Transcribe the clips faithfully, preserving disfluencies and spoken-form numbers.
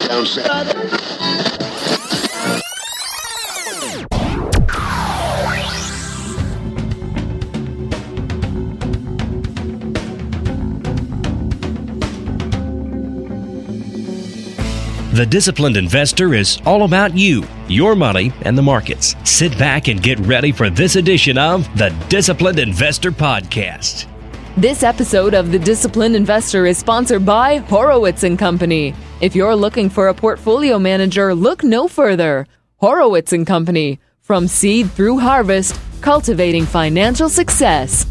Down south. The Disciplined Investor is all about you, your money, and the markets. Sit back and get ready for this edition of the Disciplined Investor Podcast. This episode of The Disciplined Investor is sponsored by Horowitz and Company. If you're looking for a portfolio manager, look no further. Horowitz and Company. From seed through harvest, cultivating financial success.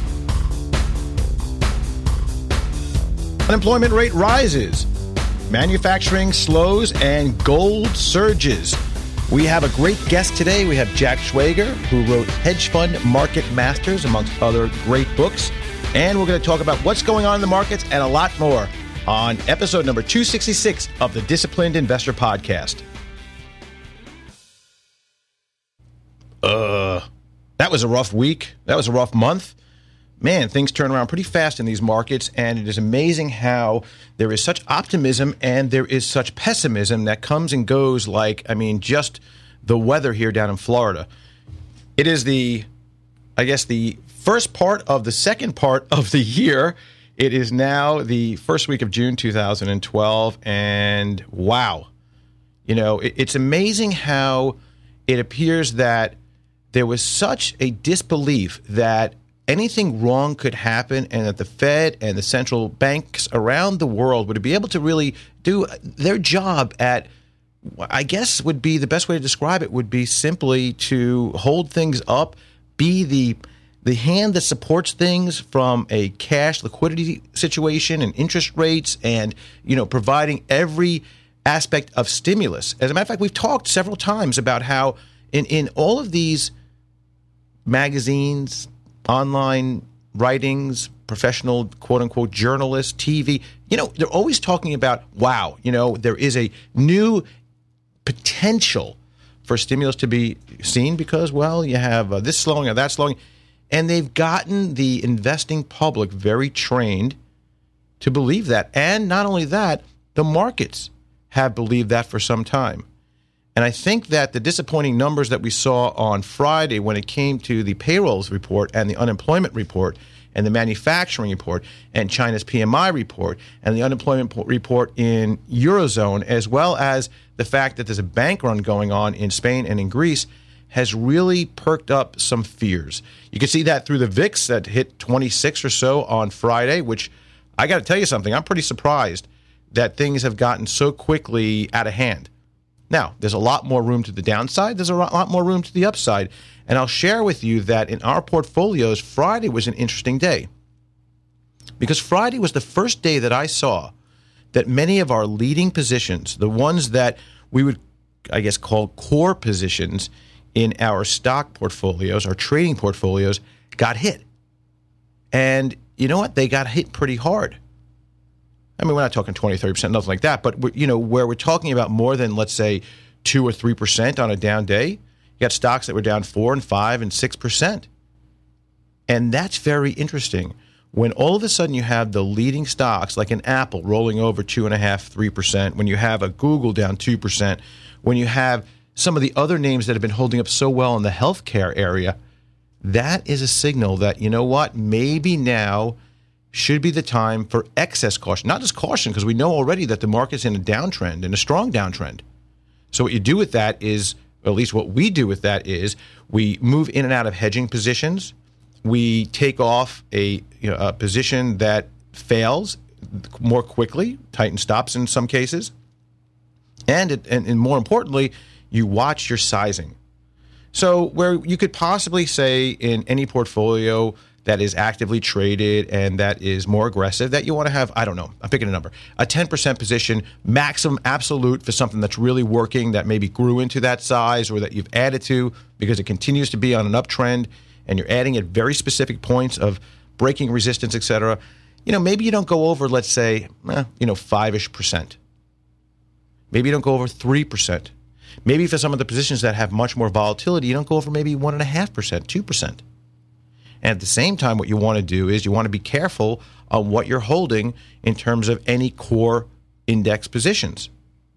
Unemployment rate rises. Manufacturing slows and gold surges. We have a great guest today. We have Jack Schwager, who wrote Hedge Fund Market Masters, amongst other great books. And we're going to talk about what's going on in the markets and a lot more on episode number two sixty-six of the Disciplined Investor Podcast. Uh, that was a rough week. That was a rough month. Man, things turn around pretty fast in these markets, and it is amazing how there is such optimism and there is such pessimism that comes and goes like, I mean, just the weather here down in Florida. It is the, I guess, the first part of the second part of the year. It is now the first week of June two thousand twelve, and wow. You know, it, it's amazing how it appears that there was such a disbelief that anything wrong could happen and that the Fed and the central banks around the world would be able to really do their job at, I guess would be the best way to describe it, would be simply to hold things up, be the the hand that supports things from a cash liquidity situation and interest rates and, you know, providing every aspect of stimulus. As a matter of fact, we've talked several times about how in, in all of these magazines, online writings, professional quote-unquote journalists, T V, you know, they're always talking about, wow, you know, there is a new potential for stimulus to be seen because, well, you have uh, this slowing or that slowing. And they've gotten the investing public very trained to believe that. And not only that, the markets have believed that for some time. And I think that the disappointing numbers that we saw on Friday when it came to the payrolls report and the unemployment report and the manufacturing report and China's P M I report and the unemployment report in Eurozone, as well as the fact that there's a bank run going on in Spain and in Greece, has really perked up some fears. You can see that through the V I X that hit twenty-six or so on Friday, which I got to tell you something, I'm pretty surprised that things have gotten so quickly out of hand. Now, there's a lot more room to the downside. There's a lot more room to the upside. And I'll share with you that in our portfolios, Friday was an interesting day. Because Friday was the first day that I saw that many of our leading positions, the ones that we would, I guess, call core positions in our stock portfolios, our trading portfolios, got hit. And you know what? They got hit pretty hard. I mean, we're not talking twenty, thirty percent, nothing like that. But, we're, you know, where we're talking about more than, let's say, two or three percent on a down day, you got stocks that were down four and five and six percent. And that's very interesting. When all of a sudden you have the leading stocks, like an Apple rolling over two point five, three percent, when you have a Google down two percent, when you have some of the other names that have been holding up so well in the healthcare area, that is a signal that, you know what, maybe now should be the time for excess caution. Not just caution, because we know already that the market's in a downtrend, in a strong downtrend. So what you do with that is, or at least what we do with that is, we move in and out of hedging positions. We take off a, you know, a position that fails more quickly, tighten stops in some cases. And, it, and, and more importantly, you watch your sizing. So where you could possibly say in any portfolio that is actively traded and that is more aggressive, that you want to have, I don't know, I'm picking a number, a ten percent position, maximum absolute for something that's really working, that maybe grew into that size or that you've added to because it continues to be on an uptrend and you're adding at very specific points of breaking resistance, et cetera. You know, maybe you don't go over, let's say, eh, you know, five-ish percent. Maybe you don't go over three percent. Maybe for some of the positions that have much more volatility, you don't go over maybe one point five percent, two percent. And at the same time, what you want to do is you want to be careful on what you're holding in terms of any core index positions.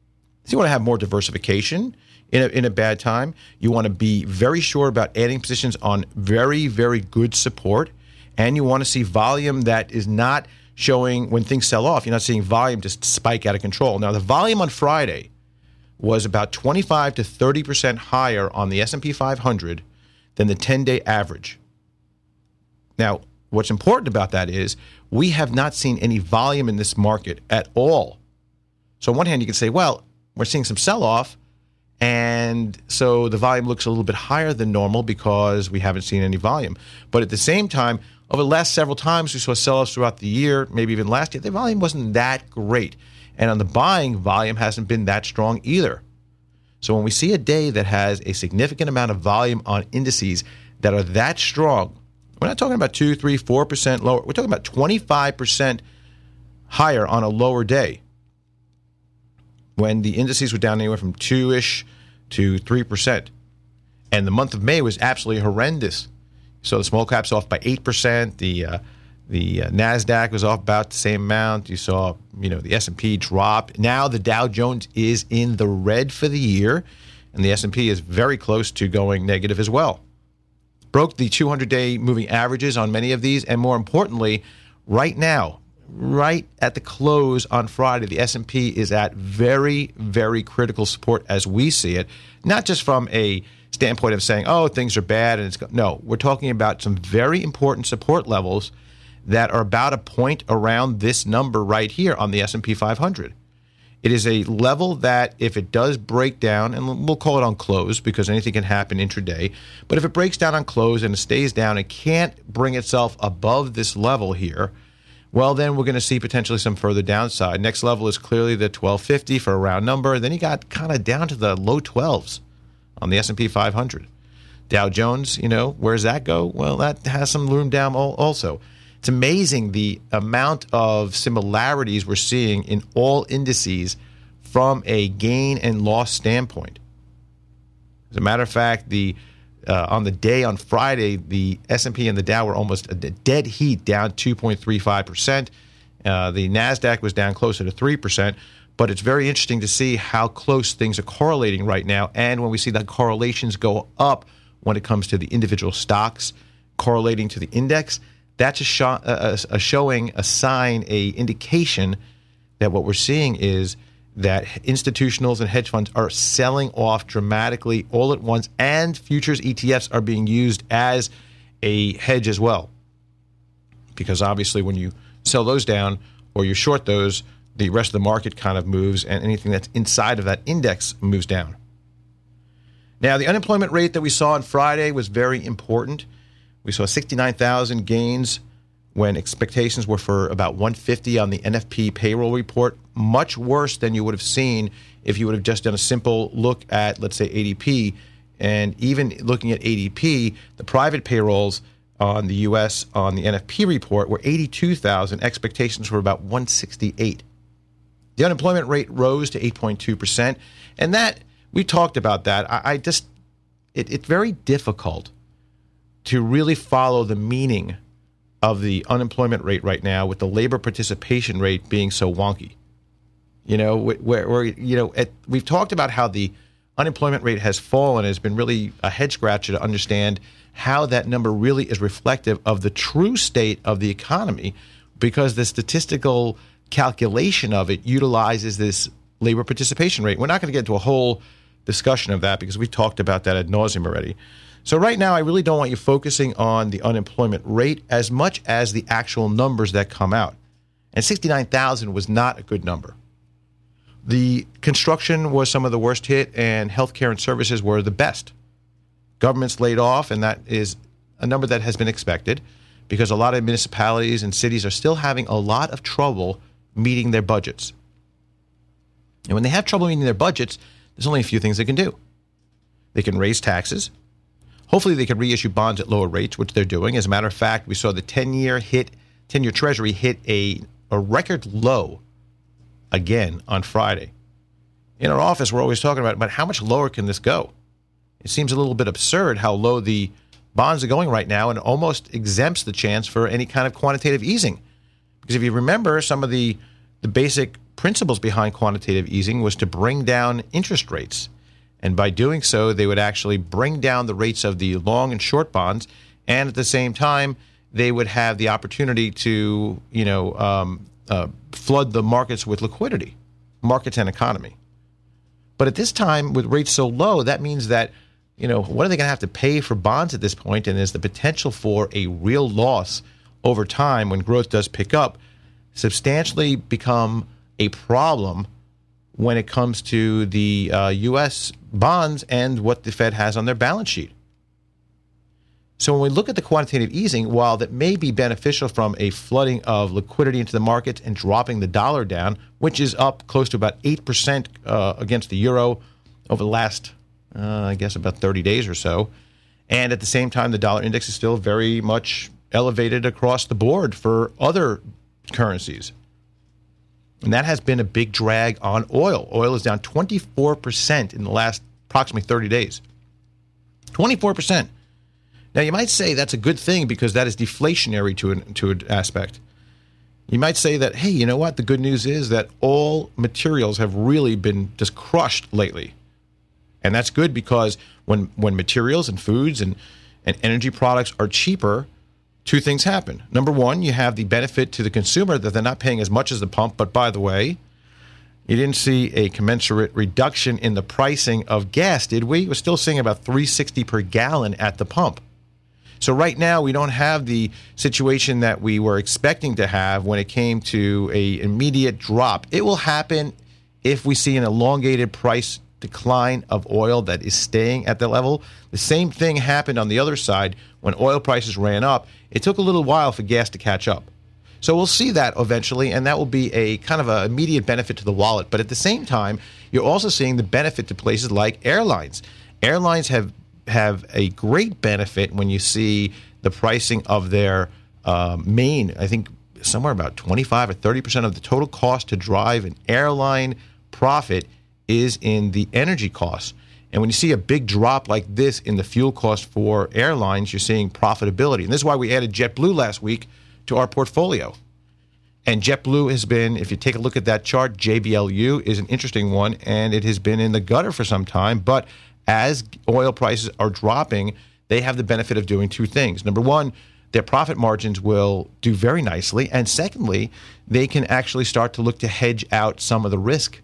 So you want to have more diversification in a, in a bad time. You want to be very sure about adding positions on very, very good support. And you want to see volume that is not showing when things sell off. You're not seeing volume just spike out of control. Now, the volume on Friday was about twenty-five to thirty percent higher on the S and P five hundred than the ten-day average. Now, what's important about that is we have not seen any volume in this market at all. So on one hand, you can say, well, we're seeing some sell-off, and so the volume looks a little bit higher than normal because we haven't seen any volume. But at the same time, over the last several times we saw sell-offs throughout the year, maybe even last year, the volume wasn't that great. And on the buying, volume hasn't been that strong either. So when we see a day that has a significant amount of volume on indices that are that strong, we're not talking about two, three, four percent lower. We're talking about twenty-five percent higher on a lower day, when the indices were down anywhere from two-ish to three percent. And the month of May was absolutely horrendous. So the small caps off by eight percent. The uh, the uh, NASDAQ was off about the same amount. You saw, you know, the S and P drop. Now the Dow Jones is in the red for the year, and the S and P is very close to going negative as well. Broke the two hundred day moving averages on many of these, and more importantly, right now, right at the close on Friday, the S and P is at very, very critical support as we see it, not just from a standpoint of saying, oh, things are bad. and it's go-. No, we're talking about some very important support levels that are about a point around this number right here on the S and P five hundred. It is a level that if it does break down, and we'll call it on close because anything can happen intraday, but if it breaks down on close and it stays down and can't bring itself above this level here, well, then we're going to see potentially some further downside. Next level is clearly the twelve fifty for a round number. Then you got kind of down to the low twelves on the S and P five hundred. Dow Jones, you know, where does that go? Well, that has some room down also. It's amazing the amount of similarities we're seeing in all indices from a gain and loss standpoint. As a matter of fact, the uh, on the day on Friday, the S and P and the Dow were almost a dead heat, down two point three five percent. Uh, the NASDAQ was down closer to three percent. But it's very interesting to see how close things are correlating right now. And when we see the correlations go up when it comes to the individual stocks correlating to the index, that's a, sh- a, a showing, a sign, a indication that what we're seeing is that institutionals and hedge funds are selling off dramatically all at once, and futures E T Fs are being used as a hedge as well. Because obviously when you sell those down or you short those, the rest of the market kind of moves, and anything that's inside of that index moves down. Now, the unemployment rate that we saw on Friday was very important. We saw sixty-nine thousand gains when expectations were for about one hundred fifty on the N F P payroll report, much worse than you would have seen if you would have just done a simple look at, let's say, A D P. And even looking at A D P, the private payrolls on the U S on the N F P report were eighty-two thousand. Expectations were about one hundred sixty-eight. The unemployment rate rose to eight point two percent. And that, we talked about that. I, I just, it, it's very difficult to really follow the meaning of the unemployment rate right now with the labor participation rate being so wonky. You know, where, where you know, at, we've talked about how the unemployment rate has fallen. It's been really a head scratcher to understand how that number really is reflective of the true state of the economy, because the statistical calculation of it utilizes this labor participation rate. We're not going to get into a whole discussion of that because we talked about that ad nauseum already. So right now, I really don't want you focusing on the unemployment rate as much as the actual numbers that come out. And sixty-nine thousand was not a good number. The construction was some of the worst hit, and healthcare and services were the best. Governments laid off, and that is a number that has been expected because a lot of municipalities and cities are still having a lot of trouble meeting their budgets. And when they have trouble meeting their budgets, there's only a few things they can do. They can raise taxes. Hopefully they can reissue bonds at lower rates, which they're doing. As a matter of fact, we saw the ten-year hit, ten-year Treasury hit a, a record low again on Friday. In our office, we're always talking about, about how much lower can this go? It seems a little bit absurd how low the bonds are going right now, and it almost exempts the chance for any kind of quantitative easing. Because if you remember some of the, the basic principles behind quantitative easing was to bring down interest rates. And by doing so, they would actually bring down the rates of the long and short bonds. And at the same time, they would have the opportunity to, you know, um, uh, flood the markets with liquidity, markets and economy. But at this time, with rates so low, that means that, you know, what are they going to have to pay for bonds at this point? And there's the potential for a real loss over time when growth does pick up, substantially become a problem when it comes to the uh, U S bonds and what the Fed has on their balance sheet. So when we look at the quantitative easing, while that may be beneficial from a flooding of liquidity into the markets and dropping the dollar down, which is up close to about eight percent uh, against the euro over the last, uh, I guess, about thirty days or so. And at the same time, the dollar index is still very much elevated across the board for other currencies. And that has been a big drag on oil. Oil is down twenty-four percent in the last approximately thirty days. twenty-four percent. Now, you might say that's a good thing because that is deflationary to an, to an aspect. You might say that, hey, you know what? The good news is that all materials have really been just crushed lately. And that's good because when, when materials and foods and, and energy products are cheaper, two things happen. Number one, you have the benefit to the consumer that they're not paying as much as the pump. But by the way, you didn't see a commensurate reduction in the pricing of gas, did we? We're still seeing about three dollars and sixty cents per gallon at the pump. So right now, we don't have the situation that we were expecting to have when it came to an immediate drop. It will happen if we see an elongated price decline of oil that is staying at the level. The same thing happened on the other side when oil prices ran up. It took a little while for gas to catch up. So we'll see that eventually, and that will be a kind of an immediate benefit to the wallet. But at the same time, you're also seeing the benefit to places like airlines. Airlines have have a great benefit when you see the pricing of their uh, main, I think somewhere about twenty-five or thirty percent of the total cost to drive an airline profit is in the energy costs. And when you see a big drop like this in the fuel cost for airlines, you're seeing profitability. And this is why we added JetBlue last week to our portfolio. And JetBlue has been, if you take a look at that chart, J B L U is an interesting one, and it has been in the gutter for some time. But as oil prices are dropping, they have the benefit of doing two things. Number one, their profit margins will do very nicely. And secondly, they can actually start to look to hedge out some of the risk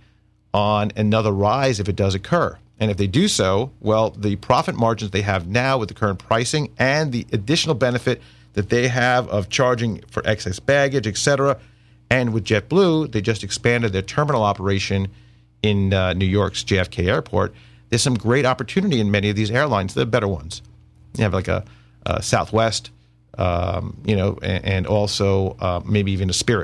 on another rise if it does occur. And if they do so, well, the profit margins they have now with the current pricing and the additional benefit that they have of charging for excess baggage, et cetera. And with JetBlue, they just expanded their terminal operation in uh, New York's J F K Airport. There's some great opportunity in many of these airlines, the better ones. You have like a, a Southwest, um, you know, and, and also uh, maybe even a Spirit.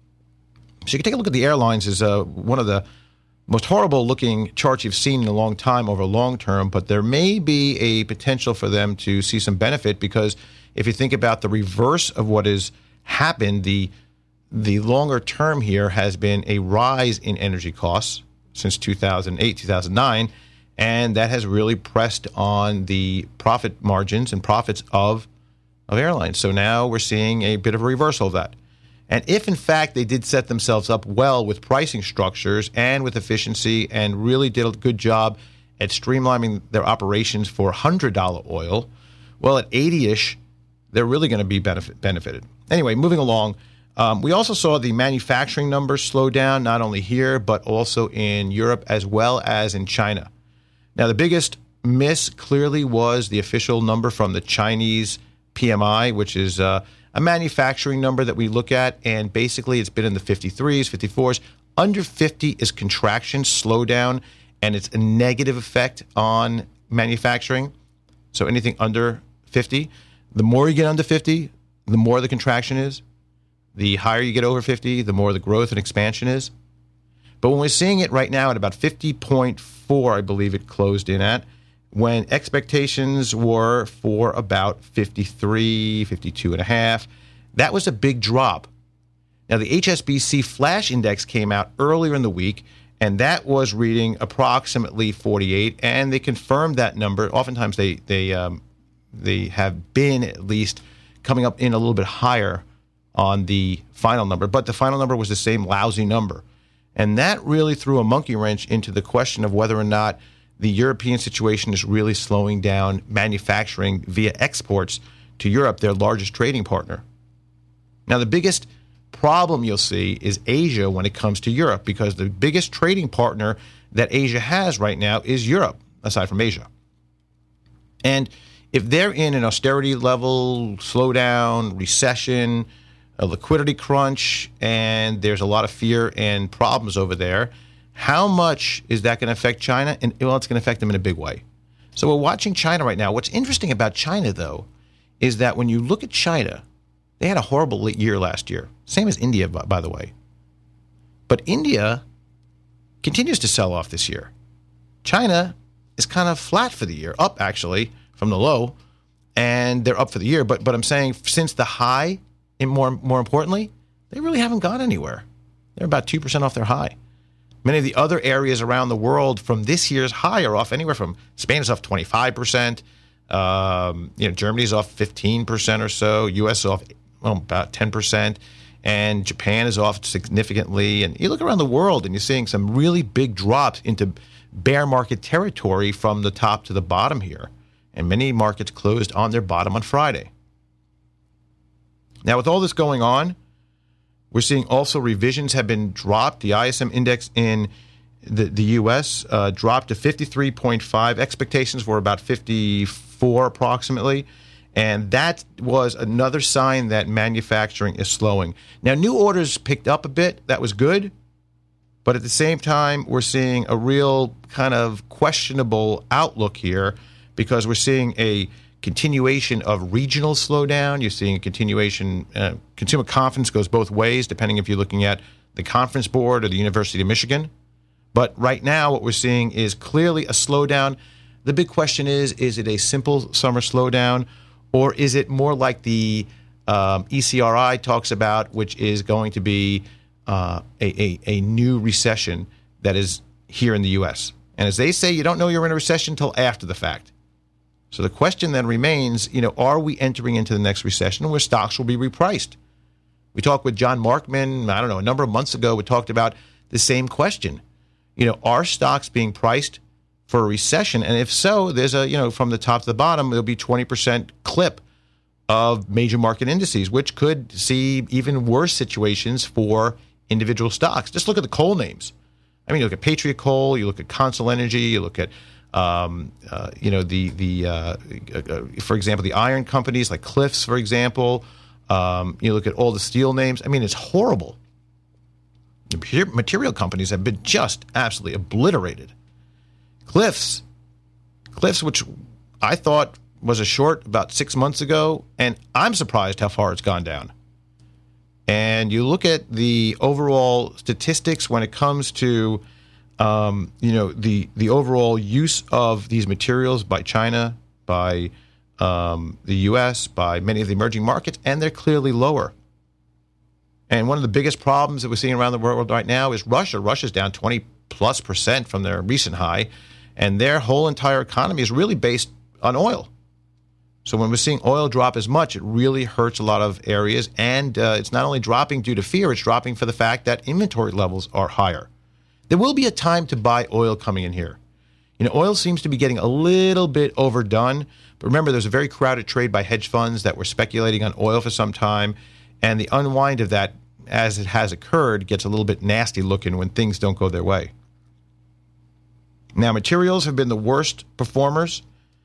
So you can take a look at the airlines as uh, one of the most horrible looking charts you've seen in a long time over long term, but there may be a potential for them to see some benefit because if you think about the reverse of what has happened, the the longer term here has been a rise in energy costs since two thousand eight, two thousand nine, and that has really pressed on the profit margins and profits of, of airlines. So now we're seeing a bit of a reversal of that. And if, in fact, they did set themselves up well with pricing structures and with efficiency and really did a good job at streamlining their operations for one hundred dollars oil, well, at eighty-ish, they're really going to be benefit, benefited. Anyway, moving along, um, we also saw the manufacturing numbers slow down, not only here, but also in Europe as well as in China. Now, the biggest miss clearly was the official number from the Chinese P M I, which is uh, a manufacturing number that we look at, and basically it's been in the fifty-threes, fifty-fours. Under fifty is contraction, slowdown, and it's a negative effect on manufacturing. So anything under fifty, the more you get under fifty, the more the contraction is. The higher you get over fifty, the more the growth and expansion is. But when we're seeing it right now at about fifty point four, I believe it closed in at, when expectations were for about fifty-three, fifty-two and a half, that was a big drop. Now, the H S B C Flash Index came out earlier in the week, and that was reading approximately forty-eight, and they confirmed that number. Oftentimes, they they um, they have been at least coming up in a little bit higher on the final number, but the final number was the same lousy number. And that really threw a monkey wrench into the question of whether or not the European situation is really slowing down manufacturing via exports to Europe, their largest trading partner. Now, the biggest problem you'll see is Asia when it comes to Europe, because the biggest trading partner that Asia has right now is Europe, aside from Asia. And if they're in an austerity level, slowdown, recession, a liquidity crunch, and there's a lot of fear and problems over there, how much is that going to affect China? And well, it's going to affect them in a big way. So we're watching China right now. What's interesting about China, though, is that when you look at China, they had a horrible year last year. Same as India, by the way. But India continues to sell off this year. China is kind of flat for the year, up actually from the low, and they're up for the year. But but I'm saying since the high, and more more importantly, they really haven't gone anywhere. They're about two percent off their high. Many of the other areas around the world from this year's high are off anywhere from Spain is off twenty-five percent. Um, you know, Germany's off fifteen percent or so. U S is off well, about ten percent. And Japan is off significantly. And you look around the world and you're seeing some really big drops into bear market territory from the top to the bottom here. And many markets closed on their bottom on Friday. Now, with all this going on, we're seeing also revisions have been dropped. The I S M index in the, the U S uh, dropped to fifty-three point five. Expectations were about fifty-four approximately. And that was another sign that manufacturing is slowing. Now, new orders picked up a bit. That was good. But at the same time, we're seeing a real kind of questionable outlook here because we're seeing a continuation of regional slowdown. You're seeing a continuation. Uh, consumer confidence goes both ways, depending if you're looking at the Conference Board or the University of Michigan. But right now, what we're seeing is clearly a slowdown. The big question is, is it a simple summer slowdown, or is it more like the um, E C R I talks about, which is going to be uh, a, a, a new recession that is here in the U S? And as they say, you don't know you're in a recession until after the fact. So the question then remains, you know, are we entering into the next recession where stocks will be repriced? We talked with John Markman, I don't know, a number of months ago. We talked about the same question. You know, are stocks being priced for a recession? And if so, there's a, you know, from the top to the bottom, there'll be twenty percent clip of major market indices, which could see even worse situations for individual stocks. Just look at the coal names. I mean, you look at Patriot Coal, you look at Consol Energy, you look at, um, uh, you know, the, the uh, uh, for example, the iron companies like Cliffs, for example. Um, you look at all the steel names. I mean, it's horrible. The material companies have been just absolutely obliterated. Cliffs, Cliffs, which I thought was a short about six months ago, and I'm surprised how far it's gone down. And you look at the overall statistics when it comes to, um, you know, the the overall use of these materials by China, by um, the U S, by many of the emerging markets, and they're clearly lower. And one of the biggest problems that we're seeing around the world right now is Russia. Russia's down twenty plus percent from their recent high, and their whole entire economy is really based on oil. So when we're seeing oil drop as much, it really hurts a lot of areas. And uh, it's not only dropping due to fear, it's dropping for the fact that inventory levels are higher. There will be a time to buy oil coming in here. You know, oil seems to be getting a little bit overdone. But remember, there's a very crowded trade by hedge funds that were speculating on oil for some time. And the unwind of that, as it has occurred, gets a little bit nasty looking when things don't go their way. Now, materials have been the worst performers.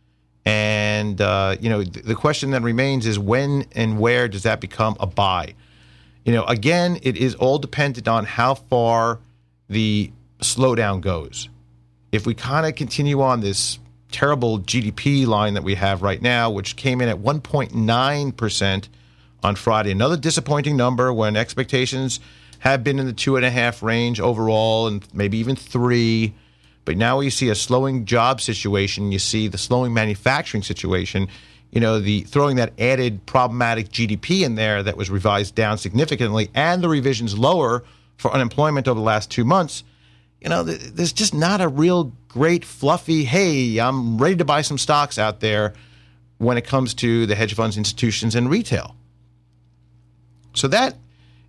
And, uh, you know, th- the question that remains is when and where does that become a buy? You know, again, it is all dependent on how far the slowdown goes. If we kind of continue on this terrible G D P line that we have right now, which came in at one point nine percent on Friday, another disappointing number when expectations have been in the two and a half range overall and maybe even three. But now you see a slowing job situation, you see the slowing manufacturing situation, you know, the throwing that added problematic G D P in there that was revised down significantly, and the revisions lower for unemployment over the last two months. You know, there's just not a real great fluffy, hey, I'm ready to buy some stocks out there when it comes to the hedge funds, institutions, and retail. So that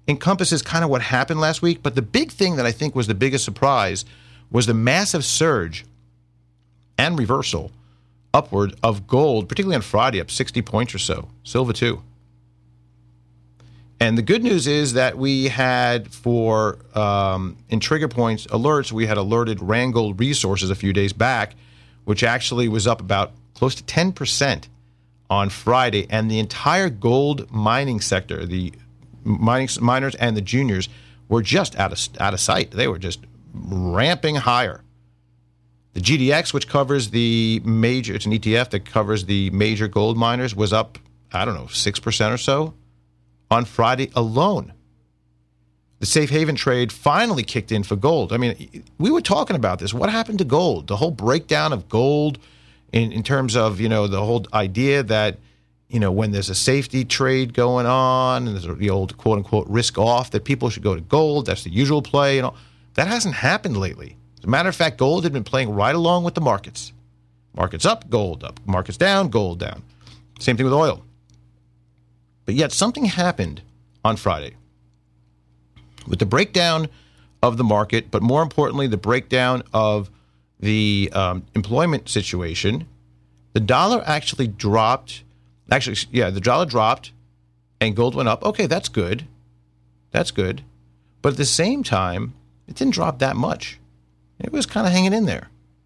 encompasses kind of what happened last week. But the big thing that I think was the biggest surprise was the massive surge and reversal upward of gold, particularly on Friday, up sixty points or so. Silver, too. And the good news is that we had for, um, in trigger points alerts, we had alerted Randgold Resources a few days back, which actually was up about close to ten percent on Friday. And the entire gold mining sector, the mining miners and the juniors, were just out of, out of sight. They were just ramping higher. The G D X, which covers the major, it's an E T F that covers the major gold miners, was up, I don't know, six percent or so on Friday alone. The safe haven trade finally kicked in for gold. I mean, we were talking about this. What happened to gold? The whole breakdown of gold in, in terms of, you know, the whole idea that, you know, when there's a safety trade going on and there's the old quote unquote risk off, that people should go to gold. That's the usual play. You know, that hasn't happened lately. As a matter of fact, gold had been playing right along with the markets. Markets up, gold up. Markets down, gold down. Same thing with oil. But yet something happened on Friday with the breakdown of the market, but more importantly, the breakdown of the um, employment situation. The dollar actually dropped. Actually, yeah, the dollar dropped and gold went up. Okay, that's good. That's good. But at the same time, it didn't drop that much. It was kind of hanging in there.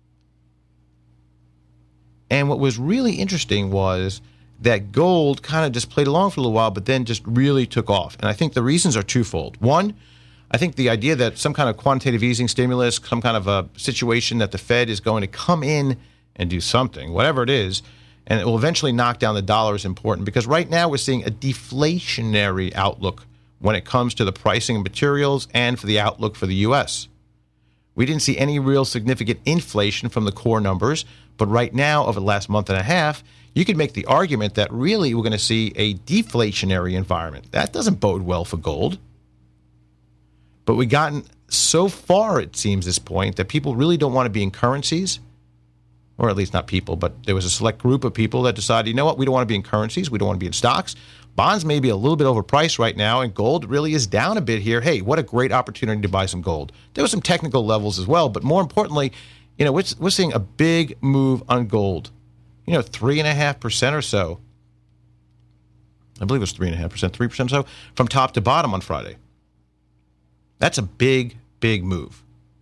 And what was really interesting was that gold kind of just played along for a little while, but then just really took off. And I think the reasons are twofold. One, I think the idea that some kind of quantitative easing stimulus, some kind of a situation that the Fed is going to come in and do something, whatever it is, and it will eventually knock down the dollar is important, because right now we're seeing a deflationary outlook when it comes to the pricing of materials and for the outlook for the U S. We didn't see any real significant inflation from the core numbers, but right now, over the last month and a half, you could make the argument that really we're going to see a deflationary environment. That doesn't bode well for gold. But we've gotten so far, it seems, this point, that people really don't want to be in currencies, or at least not people, but there was a select group of people that decided, you know what, we don't want to be in currencies, we don't want to be in stocks. Bonds may be a little bit overpriced right now, and gold really is down a bit here. Hey, what a great opportunity to buy some gold. There were some technical levels as well, but more importantly, you know, we're, we're seeing a big move on gold. You know, three and a half percent or so. I believe it was three and a half percent, three percent or so from top to bottom on Friday. That's a big, big move.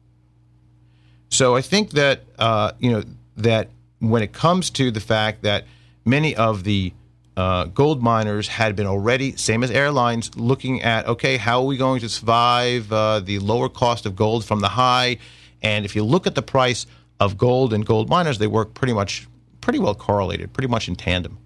So I think that uh, you know that when it comes to the fact that many of the uh, gold miners had been already, same as airlines, looking at, okay, how are we going to survive uh, the lower cost of gold from the high? And if you look at the price of gold and gold miners, they work pretty much pretty well correlated, pretty much in tandem.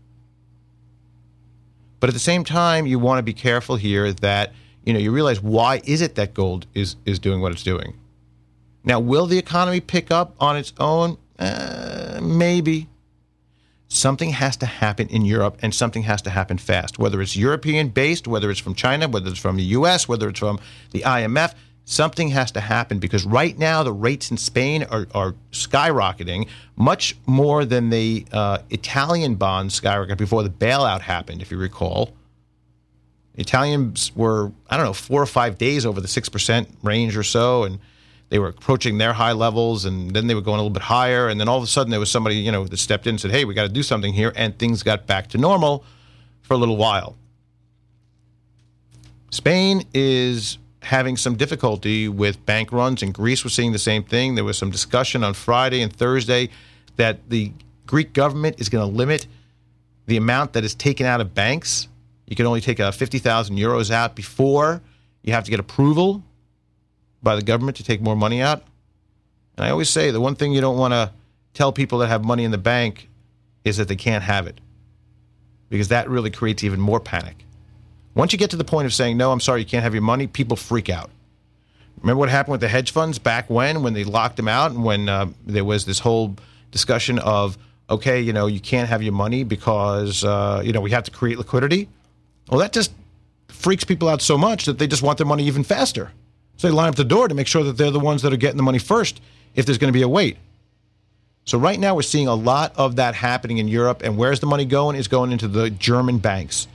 But at the same time, you want to be careful here that, you know, you realize, why is it that gold is is doing what it's doing? Now, will the economy pick up on its own? Uh, maybe. Something has to happen in Europe, and something has to happen fast. Whether it's European-based, whether it's from China, whether it's from the U S, whether it's from the I M F, something has to happen, because right now the rates in Spain are, are skyrocketing much more than the uh, Italian bonds skyrocketed before the bailout happened, if you recall. Italians were, I don't know, four or five days over the six percent range or so, and they were approaching their high levels, and then they were going a little bit higher, and then all of a sudden there was somebody, you know, that stepped in and said, hey, we got to do something here, and things got back to normal for a little while. Spain is having some difficulty with bank runs. In Greece, we're seeing the same thing. There was some discussion on Friday and Thursday that the Greek government is going to limit the amount that is taken out of banks. You can only take uh, fifty thousand euros out before you have to get approval by the government to take more money out. And I always say the one thing you don't want to tell people that have money in the bank is that they can't have it, because that really creates even more panic. Once you get to the point of saying, no, I'm sorry, you can't have your money, people freak out. Remember what happened with the hedge funds back when, when they locked them out, and when uh, there was this whole discussion of, okay, you know, you can't have your money because, uh, you know, we have to create liquidity. Well, that just freaks people out so much that they just want their money even faster. So they line up the door to make sure that they're the ones that are getting the money first if there's going to be a wait. So right now we're seeing a lot of that happening in Europe, and where's the money going? It's going into the German banks.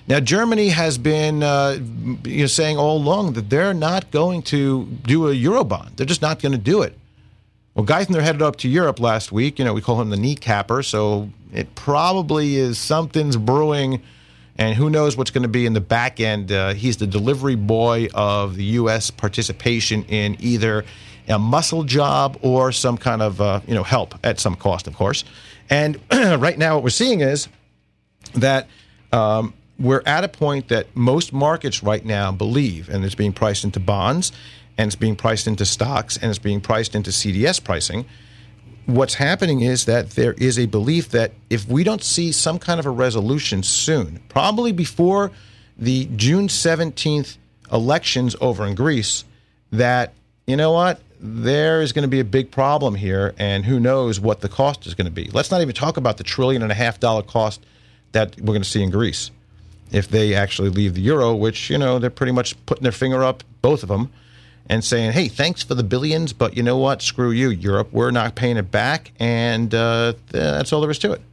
Now, Germany has been uh, you know, saying all along that they're not going to do a Eurobond. They're just not going to do it. Well, Geithner headed up to Europe last week. You know, we call him the kneecapper, so it probably is something's brewing, and who knows what's going to be in the back end. Uh, he's the delivery boy of the U S participation in either a muscle job or some kind of uh, you know help at some cost, of course. And right now what we're seeing is that um, we're at a point that most markets right now believe, and it's being priced into bonds, and it's being priced into stocks, and it's being priced into C D S pricing. What's happening is that there is a belief that if we don't see some kind of a resolution soon, probably before the June seventeenth elections over in Greece, that, you know what, there is going to be a big problem here, and who knows what the cost is going to be. Let's not even talk about the trillion and a half dollar cost that we're going to see in Greece if they actually leave the euro, which, you know, they're pretty much putting their finger up, both of them, and saying, hey, thanks for the billions, but you know what? Screw you, Europe. We're not paying it back, and uh, that's all there is to it.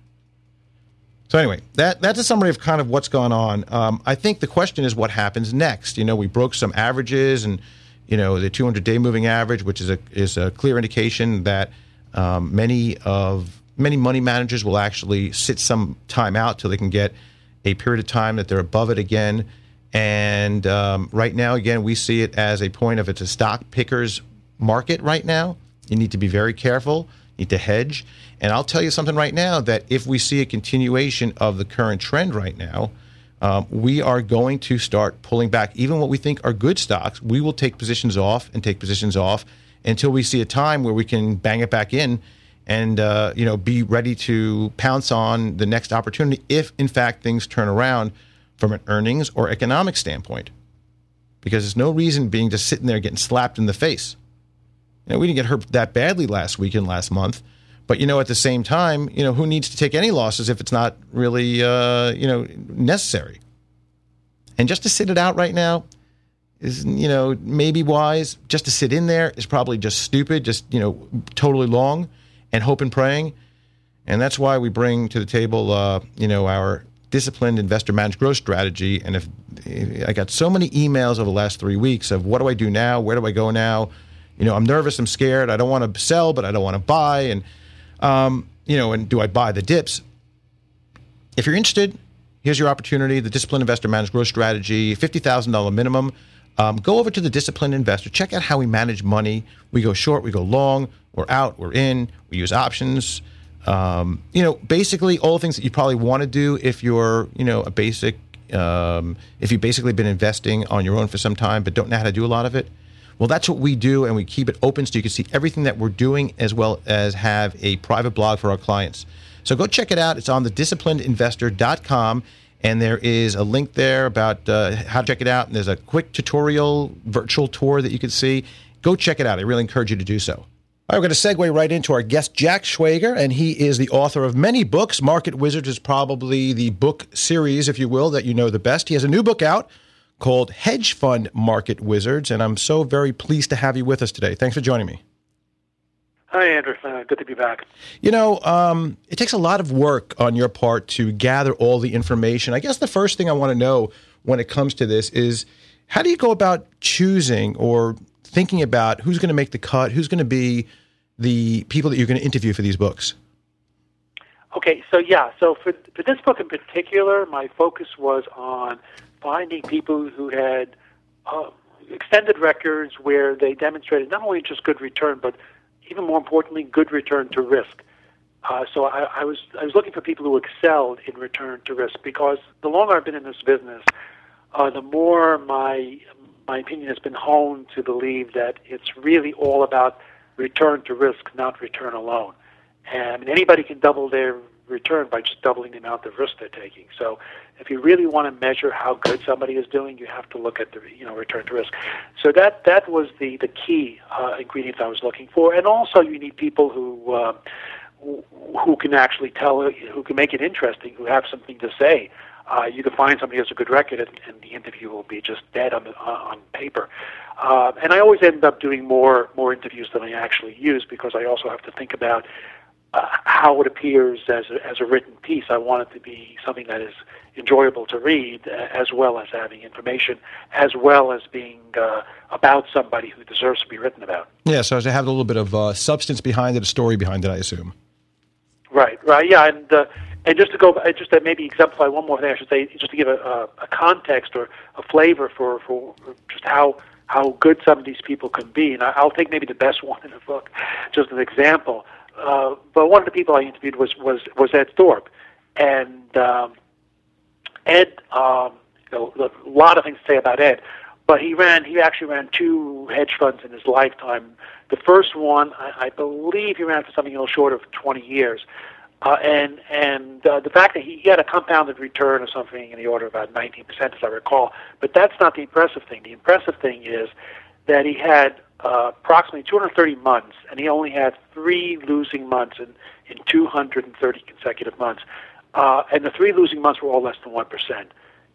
So anyway, that that's a summary of kind of what's gone on. Um, I think the question is what happens next. You know, we broke some averages, and, you know, the two hundred day moving average, which is a is a clear indication that um, many of many money managers will actually sit some time out till they can get a period of time that they're above it again. And um, right now, again, we see it as a point of it's a stock picker's market right now. You need to be very careful. You need to hedge. And I'll tell you something right now, that if we see a continuation of the current trend right now, um, we are going to start pulling back. Even what we think are good stocks, we will take positions off and take positions off until we see a time where we can bang it back in and uh, you know, be ready to pounce on the next opportunity if, in fact, things turn around from an earnings or economic standpoint. Because there's no reason being just sitting there getting slapped in the face. You know, we didn't get hurt that badly last week and last month. But, you know, at the same time, you know, who needs to take any losses if it's not really, uh, you know, necessary? And just to sit it out right now is, you know, maybe wise. Just to sit in there is probably just stupid, just, you know, totally long and hope and praying. And that's why we bring to the table, uh, you know, our disciplined investor managed growth strategy. And if, if I got so many emails over the last three weeks of what do I do now? Where do I go now? You know, I'm nervous. I'm scared. I don't want to sell, but I don't want to buy. And, um, you know, and do I buy the dips? If you're interested, here's your opportunity. The Disciplined Investor Managed Growth Strategy, fifty thousand dollars minimum. Um, go over to the Disciplined Investor. Check out how we manage money. We go short, we go long, we're out, we're in, we use options. Um, you know, basically all the things that you probably want to do if you're, you know, a basic, um, if you've basically been investing on your own for some time but don't know how to do a lot of it. Well, that's what we do, and we keep it open so you can see everything that we're doing, as well as have a private blog for our clients. So go check it out. It's on the disciplined investor dot com, and there is a link there about uh, how to check it out, and there's a quick tutorial virtual tour that you can see. Go check it out. I really encourage you to do so. All right, we're going to segue right into our guest, Jack Schwager, and he is the author of many books. Market Wizards is probably the book series, if you will, that you know the best. He has a new book out called Hedge Fund Market Wizards, and I'm so very pleased to have you with us today. Thanks for joining me. Hi, Andrew. Uh, good to be back. You know, um, it takes a lot of work on your part to gather all the information. I guess the first thing I want to know when it comes to this is, how do you go about choosing or thinking about who's going to make the cut, who's going to be the people that you're going to interview for these books? Okay, so yeah, so for, for this book in particular, my focus was on finding people who had uh, extended records where they demonstrated not only just good return, but even more importantly, good return to risk. Uh, so I, I was I was looking for people who excelled in return to risk, because the longer I've been in this business, uh, the more my my opinion has been honed to believe that it's really all about return to risk, not return alone. And anybody can double their return by just doubling the amount of risk they're taking. So if you really want to measure how good somebody is doing, you have to look at the, you know, return to risk. So that that was the the key uh, ingredient I was looking for. And also, you need people who uh, who can actually tell, who can make it interesting, who have something to say. Uh, you can find somebody who has a good record, and, and the interview will be just dead on the, uh, on paper. Uh, and I always end up doing more more interviews than I actually use, because I also have to think about uh, how it appears as a, as a written piece. I want it to be something that is enjoyable to read, as well as having information, as well as being uh, about somebody who deserves to be written about. Yeah, so to have a little bit of uh, substance behind it, a story behind it, I assume. Right, right, yeah, and uh, and just to go, just to maybe exemplify one more thing, I should say, just to give a, a, a context or a flavor for, for just how how good some of these people can be, and I, I'll take maybe the best one in the book, just an example. Uh, but one of the people I interviewed was was was Ed Thorpe, and um, Ed, um, you know, a lot of things to say about Ed, but he ran, he actually ran two hedge funds in his lifetime. The first one, I, I believe he ran for something a little short of twenty years. Uh, and and uh, the fact that he, he had a compounded return of something in the order of about nineteen percent, as I recall. But that's not the impressive thing. The impressive thing is that he had uh, approximately two hundred thirty months, and he only had three losing months in, in two hundred thirty consecutive months. Uh, and the three losing months were all less than one percent.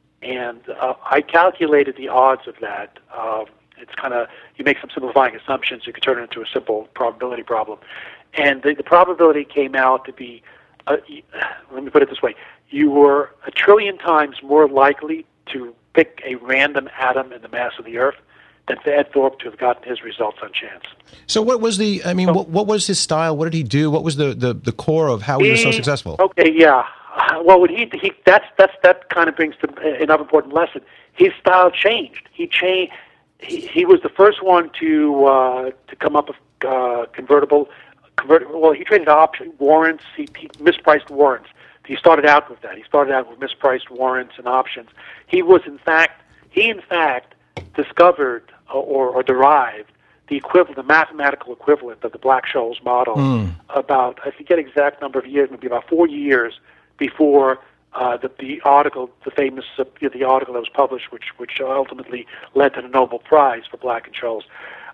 And uh, I calculated the odds of that. Um, it's kind of, you make some simplifying assumptions, you could turn it into a simple probability problem. And the, the probability came out to be, uh, let me put it this way, you were a trillion times more likely to pick a random atom in the mass of the Earth than for Ed Thorpe to have gotten his results on chance. So what was the, I mean, so, what, what was his style? What did he do? What was the, the, the core of how he, he was so successful? Okay, yeah. Uh, well, when he, he that's, that's, that kind of brings to another important lesson. His style changed. He changed. He, he was the first one to uh, to come up with uh, convertible, convert. Well, he traded option warrants. He, he mispriced warrants. He started out with that. He started out with mispriced warrants and options. He was, in fact, he in fact discovered or, or derived the equivalent, the mathematical equivalent of the Black-Scholes model. Mm. About, I forget exact number of years, maybe about four years before. Uh, the, the article, the famous, uh, the article that was published, which which ultimately led to the Nobel Prize for Black-Scholes,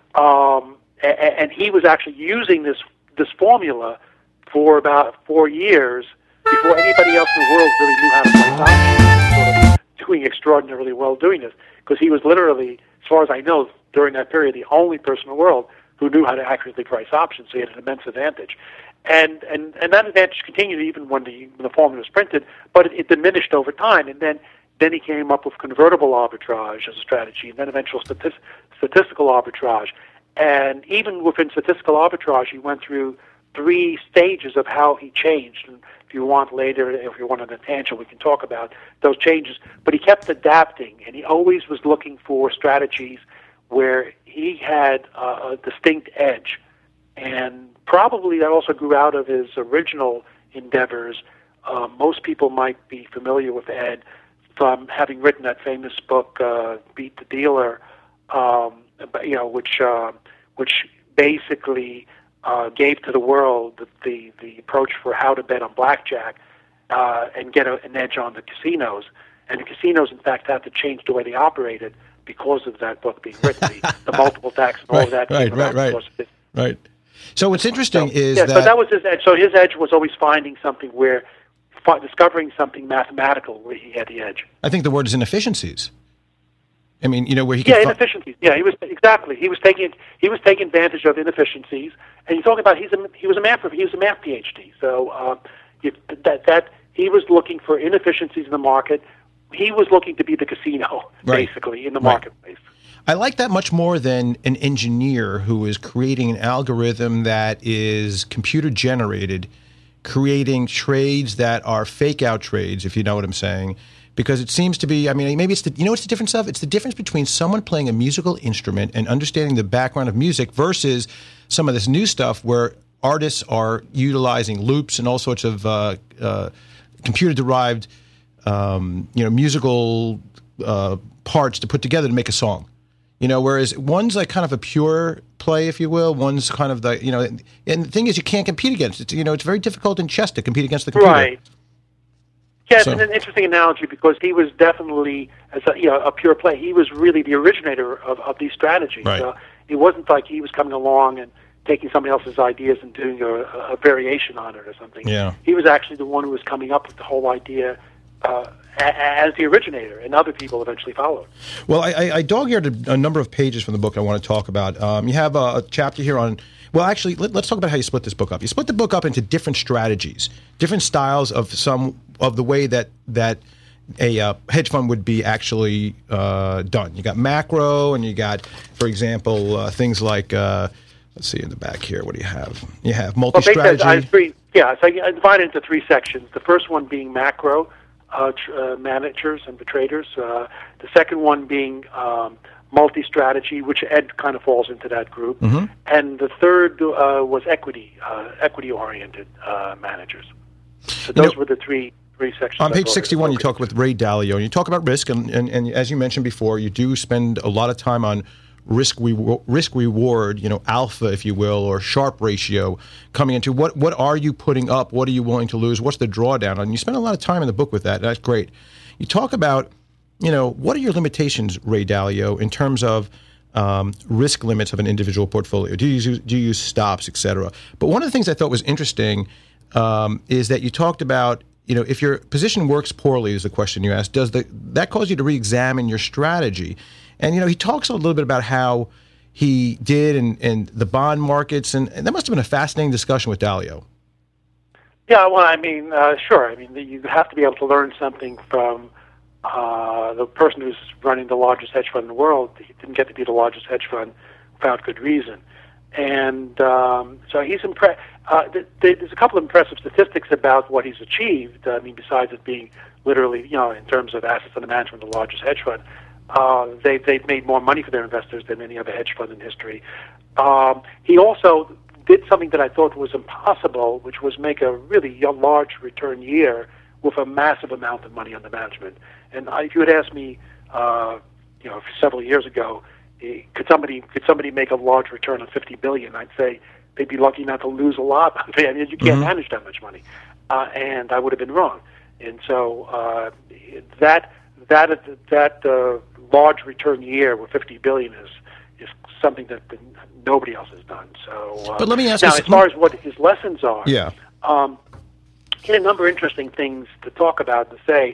um, and, and he was actually using this this formula for about four years before anybody else in the world really knew how to play options. Sort of doing extraordinarily well doing this, because he was literally, as far as I know, during that period, the only person in the world who knew how to accurately price options. So he had an immense advantage. And, and and that advantage continued even when the when the formula was printed, but it, it diminished over time. And then then he came up with convertible arbitrage as a strategy, and then eventual statis- statistical arbitrage. And even within statistical arbitrage, he went through three stages of how he changed. And if you want later, if you want on a tangent, we can talk about those changes. But he kept adapting, and he always was looking for strategies where he had uh, a distinct edge. And probably that also grew out of his original endeavors. Uh, most people might be familiar with Ed from having written that famous book, uh, Beat the Dealer, um, you know, which uh, which basically uh, gave to the world the, the, the approach for how to bet on blackjack uh, and get a, an edge on the casinos. And the casinos, in fact, had to change the way they operated because of that book being written, the, the multiple tax and all right, of that. Right, right, right, right. So what's interesting so, is yeah, that... so that was his edge. So his edge was always finding something where, fi- discovering something mathematical where he had the edge. I think the word is inefficiencies. I mean, you know, where he yeah, could... inefficiencies. Yeah, he was exactly. He was taking he was taking advantage of inefficiencies, and he's talking about he's a he was a math he was a math PhD. So uh, if that that he was looking for inefficiencies in the market. He was looking to be the casino, right. basically, in the right. marketplace. I like that much more than an engineer who is creating an algorithm that is computer generated, creating trades that are fake out trades, if you know what I'm saying. Because it seems to be, I mean, maybe it's the, you know what's the difference of? It's the difference between someone playing a musical instrument and understanding the background of music versus some of this new stuff where artists are utilizing loops and all sorts of uh, uh, computer-derived um, you know, musical uh, parts to put together to make a song. You know, whereas one's like kind of a pure play, if you will. One's kind of the, you know, and the thing is you can't compete against it. You know, it's very difficult in chess to compete against the computer. Right. Yeah, So- it's an interesting analogy because he was definitely, as a, you know, a pure play, he was really the originator of, of these strategies. Right. So it wasn't like he was coming along and taking somebody else's ideas and doing a, a variation on it or something. Yeah. He was actually the one who was coming up with the whole idea uh, a- as the originator, and other people eventually followed. Well, I, I, I dog-eared a, a number of pages from the book I want to talk about. Um, you have a, a chapter here on Well, actually, let, let's talk about how you split this book up. You split the book up into different strategies, different styles of some of the way that that a uh, hedge fund would be actually uh, done. You got macro, and you got, for example, uh, things like uh, let's see in the back here. What do you have? You have multi-strategy. Well, three, yeah, so I divide it into three sections. The first one being macro uh, tr- uh, managers and traders. Uh, the second one being um, multi-strategy, which Ed kind of falls into that group, mm-hmm. and the third uh, was equity, uh, equity-oriented uh, managers. So those you know, were the three three sections. On page sixty-one, you talk with Ray Dalio, and you talk about risk, and, and, and as you mentioned before, you do spend a lot of time on risk re- risk reward, you know, alpha, if you will, or Sharpe ratio, coming into what what are you putting up, what are you willing to lose, what's the drawdown, and you spend a lot of time in the book with that. And that's great. You talk about, you know, what are your limitations, Ray Dalio, in terms of um, risk limits of an individual portfolio? Do you use, do you use stops, et cetera? But one of the things I thought was interesting um, is that you talked about, you know, if your position works poorly, is the question you asked, does the, that cause you to re-examine your strategy? And, you know, he talks a little bit about how he did and, and the bond markets, and, and that must have been a fascinating discussion with Dalio. Yeah, well, I mean, uh, sure. I mean, you have to be able to learn something from uh, the person who's running the largest hedge fund in the world. He didn't get to be the largest hedge fund without good reason. And um, so he's impressed. Uh, th- th- there's a couple of impressive statistics about what he's achieved. I mean, besides it being literally, you know, in terms of assets under management, the largest hedge fund, uh, they, they've made more money for their investors than any other hedge fund in history. Um, he also did something that I thought was impossible, which was make a really large return year with a massive amount of money under management. And I, if you had asked me, uh, you know, several years ago, could somebody could somebody make a large return on fifty billion dollars? I'd say they'd be lucky not to lose a lot. I mean, you can't mm-hmm. manage that much money, uh, and I would have been wrong. And so uh, that that that uh, large return year with fifty billion dollars is is something that nobody else has done. So, uh, but let me ask now, you, as far as what his lessons are, yeah, um, he had a number of interesting things to talk about. To say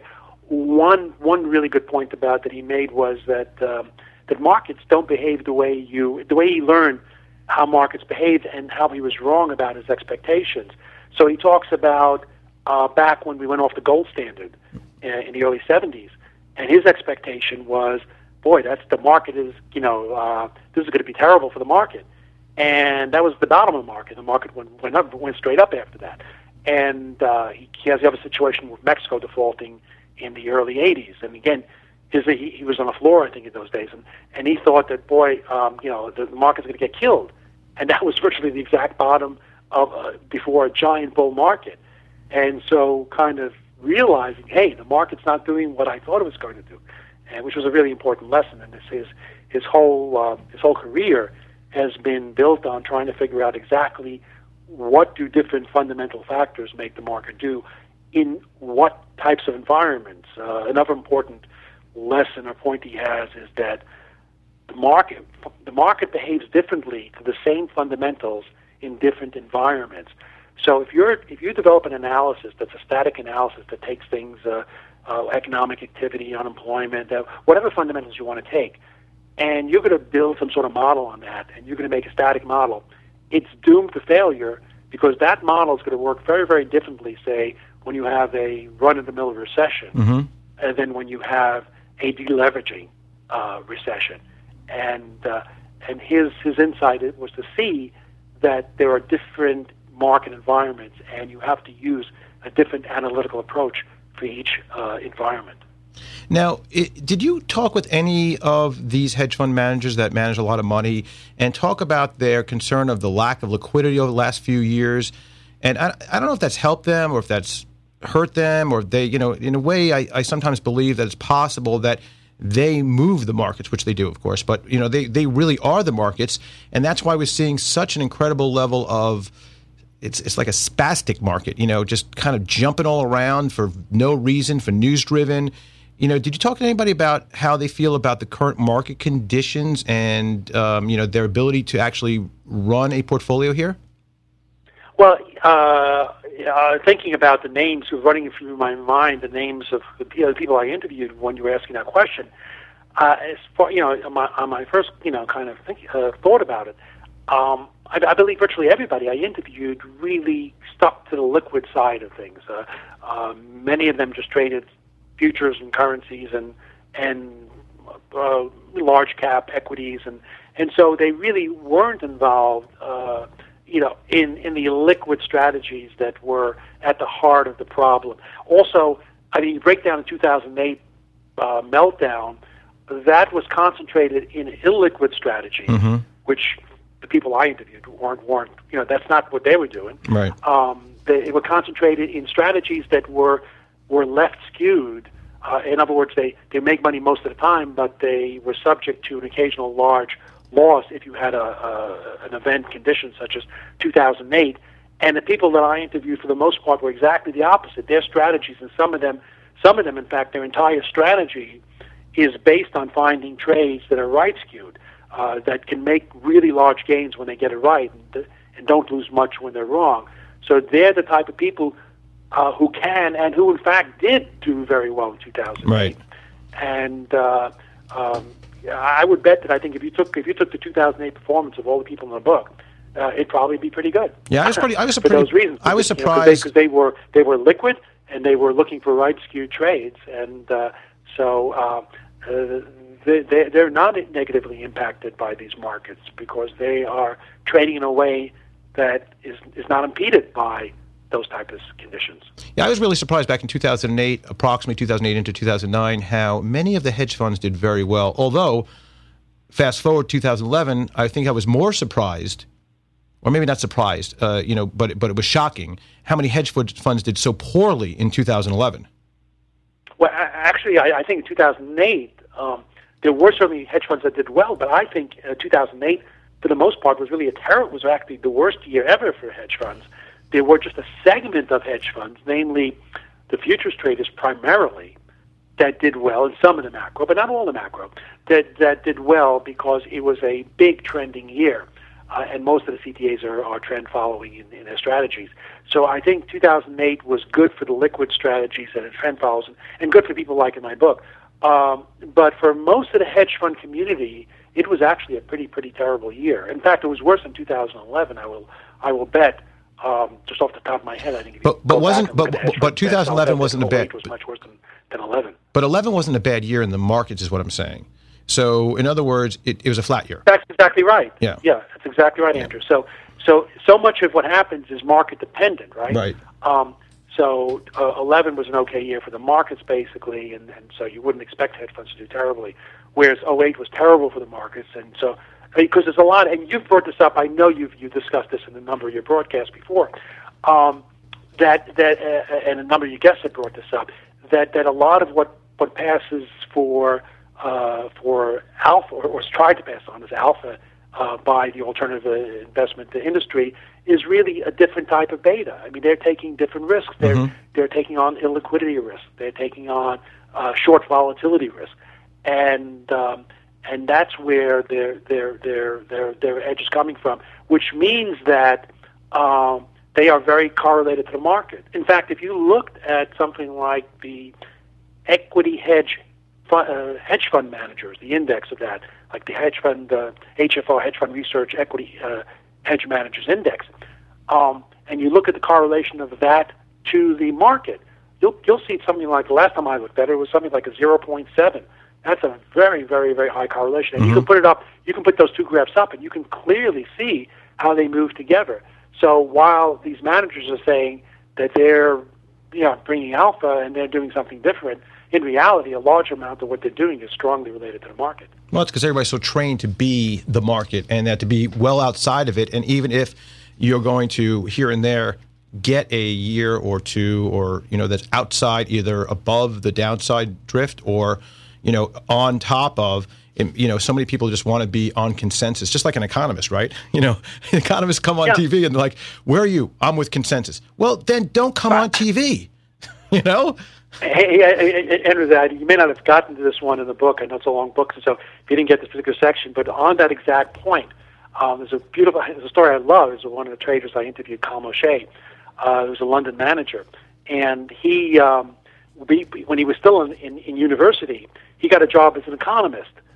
one one really good point about that he made was that. Um, that markets don't behave the way you, the way he learned how markets behaved and how he was wrong about his expectations. So he talks about uh, back when we went off the gold standard uh, in the early seventies, and his expectation was, boy, that's the market is, you know, uh, this is going to be terrible for the market. And that was the bottom of the market. The market went, went, up, went straight up after that. And uh, he, he has the other situation with Mexico defaulting in the early eighties. And again, His, he, he was on the floor, I think, in those days, and, and he thought that, boy, um, you know, the, the market's going to get killed. And that was virtually the exact bottom of uh, before a giant bull market. And so kind of realizing, hey, the market's not doing what I thought it was going to do, and which was a really important lesson. And this his, his, whole, uh, his whole career has been built on trying to figure out exactly what do different fundamental factors make the market do in what types of environments. Uh, another important lesson or point he has is that the market the market behaves differently to the same fundamentals in different environments. So if you're if you develop an analysis that's a static analysis that takes things uh, uh, economic activity, unemployment, uh, whatever fundamentals you want to take, and you're going to build some sort of model on that, and you're going to make a static model, it's doomed to failure because that model is going to work very, very differently, say, when you have a run-of-the-mill recession, mm-hmm. and then when you have a deleveraging uh, recession, and uh, and his his insight was to see that there are different market environments, and you have to use a different analytical approach for each uh, environment. Now, it, did you talk with any of these hedge fund managers that manage a lot of money and talk about their concern of the lack of liquidity over the last few years? And I, I don't know if that's helped them or if that's hurt them, or they, you know, in a way, I, I sometimes believe that it's possible that they move the markets, which they do, of course, but, you know, they, they really are the markets, and that's why we're seeing such an incredible level of, it's it's like a spastic market, you know, just kind of jumping all around for no reason, for news-driven. You know, did you talk to anybody about how they feel about the current market conditions and, um, you know, their ability to actually run a portfolio here? Well, uh, uh, thinking about the names, running through my mind the names of the people I interviewed when you were asking that question, uh, as far, you know, on my, on my first, you know, kind of think, uh, thought about it, um, I, I believe virtually everybody I interviewed really stuck to the liquid side of things. Uh, uh, many of them just traded futures and currencies and and uh, large cap equities, and and so they really weren't involved, uh, you know, in in the liquid strategies that were at the heart of the problem. Also, I mean, you break down the two thousand eight uh, meltdown. That was concentrated in illiquid strategies, mm-hmm. which the people I interviewed weren't, weren't, you know, that's not what they were doing. Right. Um, they were concentrated in strategies that were were left skewed. Uh, in other words, they, they make money most of the time, but they were subject to an occasional large loss if you had a, a an event condition such as two thousand eight. And the people that I interviewed, for the most part, were exactly the opposite. Their strategies, and some of them, some of them, in fact, their entire strategy is based on finding trades that are right skewed, uh, that can make really large gains when they get it right, and, and don't lose much when they're wrong. So they're the type of people uh, who can, and who in fact did do very well in two thousand eight. Right. And uh, um, I would bet that I think if you took if you took the two thousand eight performance of all the people in the book, uh, it'd probably be pretty good. Yeah, I was pretty. I was for pretty, those reasons. I was because, surprised because you know, they, they were they were liquid and they were looking for right skewed trades, and uh, so. Uh, Uh, they, they, they're not negatively impacted by these markets because they are trading in a way that is, is not impeded by those types of conditions. Yeah, I was really surprised back in two thousand eight, approximately two thousand eight into two thousand nine, how many of the hedge funds did very well. Although, fast forward two thousand eleven, I think I was more surprised, or maybe not surprised, uh, you know, but but it was shocking how many hedge funds did so poorly in two thousand eleven. Well, actually, I, I think in two thousand eight, um, there were certainly hedge funds that did well, but I think uh, two thousand eight, for the most part, was really a terrible, was actually the worst year ever for hedge funds. There were just a segment of hedge funds, namely the futures traders primarily, that did well, and some of the macro, but not all the macro, that, that did well because it was a big trending year. Uh, and most of the C T As are, are trend following in, in their strategies. So I think two thousand eight was good for the liquid strategies that it trend follows, and, and good for people like in my book. Um, but for most of the hedge fund community, it was actually a pretty, pretty terrible year. In fact, it was worse in two thousand eleven. I will, I will bet. Um, just off the top of my head, I think. If you but but wasn't but but, but two thousand eleven wasn't a bad. Was much worse than, than eleven. But eleven wasn't a bad year in the markets, is what I'm saying. So, in other words, it, it was a flat year. That's exactly right. Yeah, yeah, that's exactly right, yeah. Andrew. So, so, so much of what happens is market dependent, right? Right. Um, so, uh, eleven was an okay year for the markets, basically, and, and so you wouldn't expect hedge funds to do terribly. Whereas oh eight was terrible for the markets, and so because there's a lot, and you've brought this up. I know you've you discussed this in a number of your broadcasts before. Um, that that uh, and a number of your guests have brought this up. That that a lot of what what passes for Uh, for alpha, or, or is tried to pass on as alpha uh, by the alternative uh, investment industry, is really a different type of beta. I mean, they're taking different risks. They're mm-hmm. they're taking on illiquidity risk. They're taking on uh, short volatility risk, and um, and that's where their their their their their edge is coming from. Which means that um, they are very correlated to the market. In fact, if you looked at something like the equity hedge. Uh, hedge fund managers, the index of that, like the hedge fund, uh, H F R, Hedge Fund Research Equity uh, Hedge Managers Index, um, and you look at the correlation of that to the market, you'll you'll see something like, the last time I looked at it, it was something like a zero point seven. That's a very, very, very high correlation. And mm-hmm. you can put it up, you can put those two graphs up, and you can clearly see how they move together. So while these managers are saying that they're, you know, bringing alpha and they're doing something different, in reality, a large amount of what they're doing is strongly related to the market. Well, it's because everybody's so trained to be the market and that to be well outside of it. And even if you're going to, here and there, get a year or two or, you know, that's outside, either above the downside drift or, you know, on top of, you know, so many people just want to be on consensus, just like an economist, right? You know, economists come on yeah. T V and they're like, where are you? I'm with consensus. Well, then don't come on T V, you know? Hey, hey, Andrew, you may not have gotten to this one in the book. I know it's a long book, so if you didn't get this particular section, but on that exact point, um, there's a beautiful there's a story I love. It's one of the traders I interviewed, Colm O'Shea, uh, who's a London manager, and he, um, we, when he was still in, in, in university, he got a job as an economist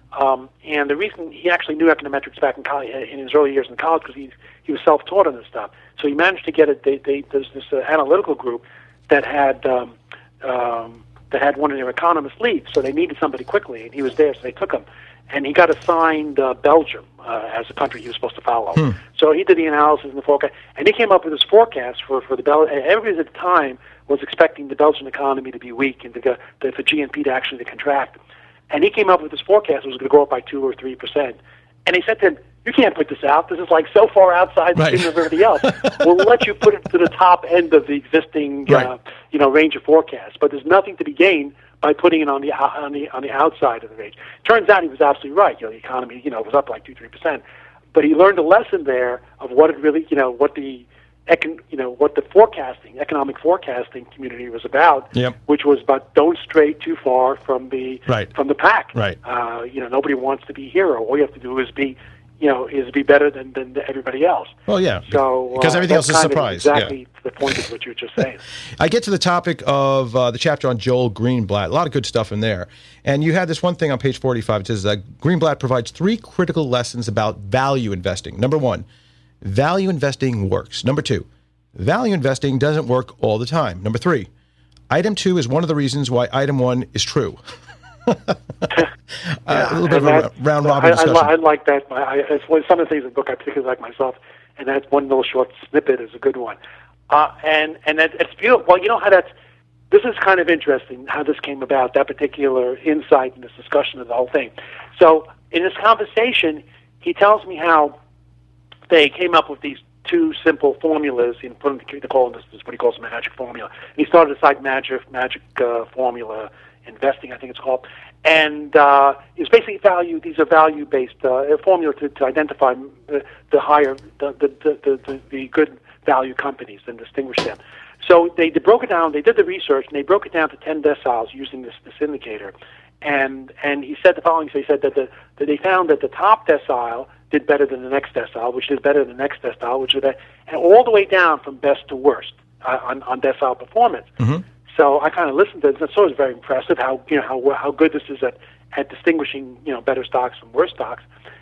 Um, and the reason he actually knew econometrics back in college, in his early years in college, because he he was self-taught on this stuff. So he managed to get it. They, they, there's this uh, analytical group that had um, um, that had one of their economists leave, so they needed somebody quickly, and he was there, so they took him. And he got assigned uh, Belgium uh, as a country he was supposed to follow. Hmm. So he did the analysis and the forecast, and he came up with this forecast for for the Bel. Everybody at the time was expecting the Belgian economy to be weak and to go, the, the G N P to actually to contract. And he came up with this forecast that was going to go up by two or three percent. And he said to him, "You can't put this out. This is like so far outside the right. of everybody else. We'll let you put it to the top end of the existing, right. uh, you know, range of forecasts. But there's nothing to be gained by putting it on the on the on the outside of the range." Turns out he was absolutely right. You know, the economy, you know, was up like two, three percent. But he learned a lesson there of what it really, you know, what the econ, you know, what the forecasting, economic forecasting community was about, yep. which was about don't stray too far from the right. from the pack. Right. Uh, you know, nobody wants to be a hero. All you have to do is be, you know, is be better than, than everybody else. Well, yeah. So because uh, everything else is a surprise. Exactly yeah. the point of what you were just saying. I get to the topic of uh, the chapter on Joel Greenblatt. A lot of good stuff in there. And you had this one thing on page forty-five. It says uh, Greenblatt provides three critical lessons about value investing. Number one, value investing works. Number two, value investing doesn't work all the time. Number three, item two is one of the reasons why item one is true. uh, yeah, a little bit of a round robin I, discussion. I, I like that. I, I, it's one, some of the things in the book I particularly like myself, and that one little short snippet is a good one. Uh, and and that, it's beautiful. Well, you know how that's. This is kind of interesting how this came about. That particular insight in this discussion of the whole thing. So in this conversation, he tells me how they came up with these two simple formulas. In putting the call this is what he calls a magic formula. And he started a site magic magic uh, formula investing, I think it's called, and uh, it's basically value. These are value-based uh, formula to, to identify the, the higher, the the, the the the good value companies and distinguish them. So they, they broke it down. They did the research and they broke it down to ten deciles using this this indicator. And and he said the following. So he said that the that they found that the top decile did better than the next decile, which did better than the next decile, which did better, and all the way down from best to worst uh, on on decile performance. Mm-hmm. So I kind of listened to it, and so it was very impressive how you know how how good this is at, at distinguishing you know better stocks from worse stocks,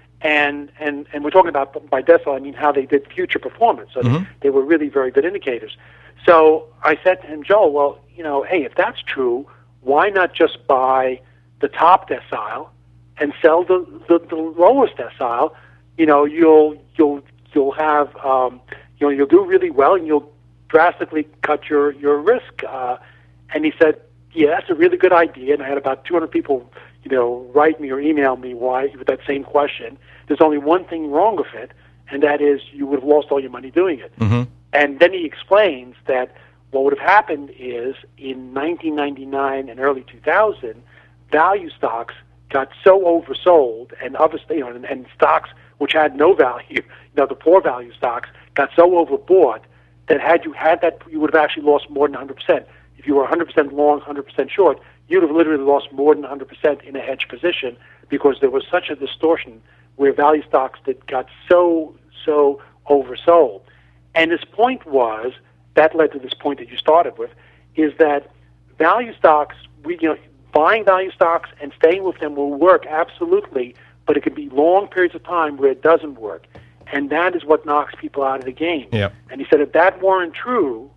and and and we're talking about by decile I mean how they did future performance. So mm-hmm. they, they were really very good indicators. So I said to him, Joel, well, you know, hey, if that's true, why not just buy the top decile and sell the the, the lowest decile? You know, you'll you'll you'll have um, you know you'll do really well, and you'll drastically cut your your risk. Uh, And he said, yeah, that's a really good idea. And I had about two hundred people, you know, write me or email me why with that same question. There's only one thing wrong with it, and that is you would have lost all your money doing it. Mm-hmm. And then he explains that what would have happened is in nineteen ninety-nine and early two thousand, value stocks got so oversold, and other, you know, and, and stocks which had no value, you know, the poor value stocks got so overbought that had you had that, you would have actually lost more than one hundred percent. If you were one hundred percent long, one hundred percent short, you'd have literally lost more than one hundred percent in a hedge position because there was such a distortion where value stocks that got so, so oversold. And his point was, that led to this point that you started with, is that value stocks, we, you know, buying value stocks and staying with them will work, absolutely, but it could be long periods of time where it doesn't work. And that is what knocks people out of the game. Yep. And he said if that weren't true,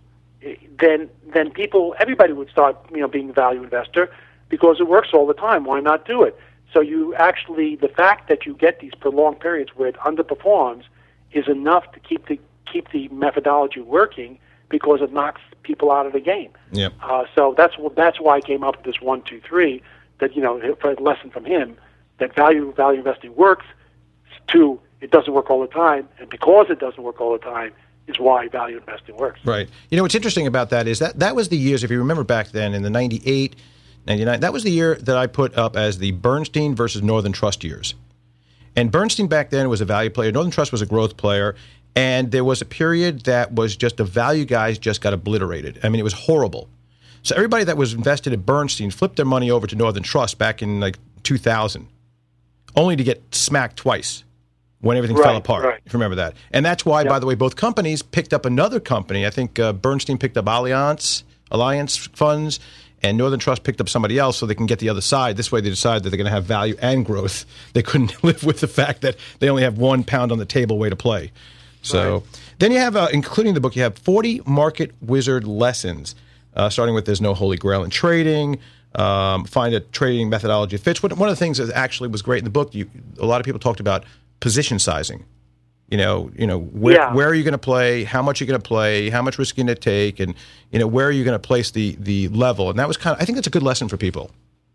then then people, everybody would start, you know, being a value investor because it works all the time. Why not do it? So you actually, the fact that you get these prolonged periods where it underperforms is enough to keep the keep the methodology working because it knocks people out of the game. Yep. Uh, so that's that's why I came up with this one, two, three. That you know, for a lesson from him that value value investing works. Two, it doesn't work all the time, and because it doesn't work all the time, is why value investing works. Right. You know, what's interesting about that is that that was the years, if you remember back then, in the ninety-eight, ninety-nine, that was the year that I put up as the Bernstein versus Northern Trust years. And Bernstein back then was a value player. Northern Trust was a growth player. And there was a period that was just the value guys just got obliterated. I mean, it was horrible. So everybody that was invested at Bernstein flipped their money over to Northern Trust back in like two thousand, only to get smacked twice when everything right, fell apart, right. if you remember that. And that's why, yep. by the way, both companies picked up another company. I think uh, Bernstein picked up Allianz, Alliance Funds, and Northern Trust picked up somebody else so they can get the other side. This way they decide that they're going to have value and growth. They couldn't live with the fact that they only have one pound on the table way to play. So right. Then you have, uh, including the book, you have forty market wizard lessons, uh, starting with there's no holy grail in trading, um, find a trading methodology that fits. One of the things that actually was great in the book, you, a lot of people talked about position sizing. You know, you know where yeah. where are you going to play? How much are you going to play? How much risk are you going to take? And you know, where are you going to place the the level? And that was kind of, I think that's a good lesson for people.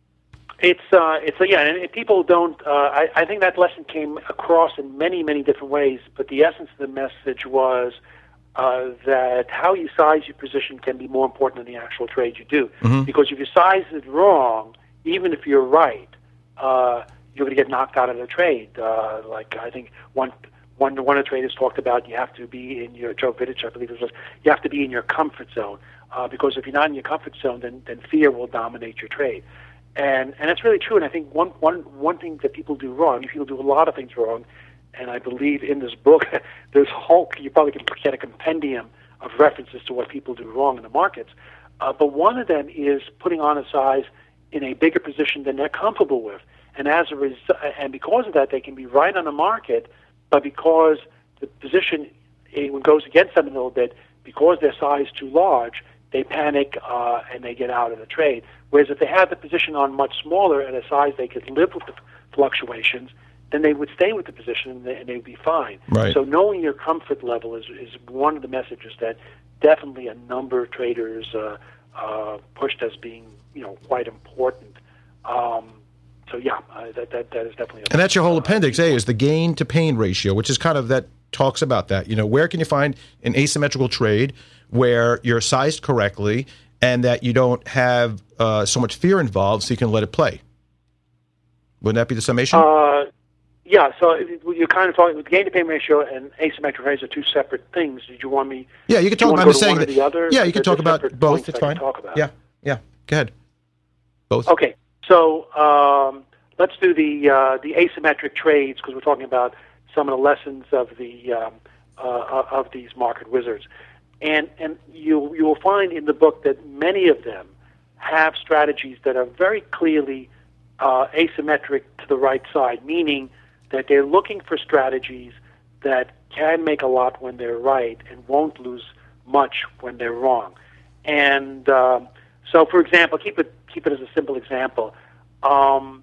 It's uh, it's uh, yeah, and people don't. Uh, I, I think that lesson came across in many many different ways. But the essence of the message was uh, that how you size your position can be more important than the actual trade you do. Mm-hmm. Because if you size it wrong, even if you're right, uh, you're going to get knocked out of the trade. Uh, like I think one. One, one of the traders talked about you have to be in your, Joe Vidich, I believe it was, you have to be in your comfort zone, uh, because if you're not in your comfort zone, then, then fear will dominate your trade. And and that's really true, and I think one, one, one thing that people do wrong, people do a lot of things wrong, and I believe in this book, there's whole, you probably can get a compendium of references to what people do wrong in the markets, uh, but one of them is putting on a size in a bigger position than they're comfortable with. And as a res- and because of that, they can be right on the market, but because the position it goes against them a little bit, because their size is too large, they panic uh, and they get out of the trade. Whereas if they had the position on much smaller at a size they could live with the fluctuations, then they would stay with the position and they, and they would be fine. Right. So knowing your comfort level is, is one of the messages that definitely a number of traders uh, uh, pushed as being, you know, quite important. Um, So yeah, uh, that, that that is definitely. A, and that's your whole uh, appendix A is the gain to pain ratio, which is kind of that talks about that. You know, where can you find an asymmetrical trade where you're sized correctly and that you don't have uh, so much fear involved, so you can let it play? Wouldn't that be the summation? Uh, yeah. So you're kind of talking with gain to pain ratio and asymmetric trades are two separate things. Did you want me? Yeah, you can talk. You I'm just saying that. The other? Yeah, you can talk about both. It's fine. Talk about. Yeah, yeah. Go ahead. Both. Okay. So um, let's do the uh, the asymmetric trades because we're talking about some of the lessons of the um, uh, of these market wizards, and and you you will find in the book that many of them have strategies that are very clearly uh, asymmetric to the right side, meaning that they're looking for strategies that can make a lot when they're right and won't lose much when they're wrong, and um, so for example, keep it. Keep it as a simple example. Um,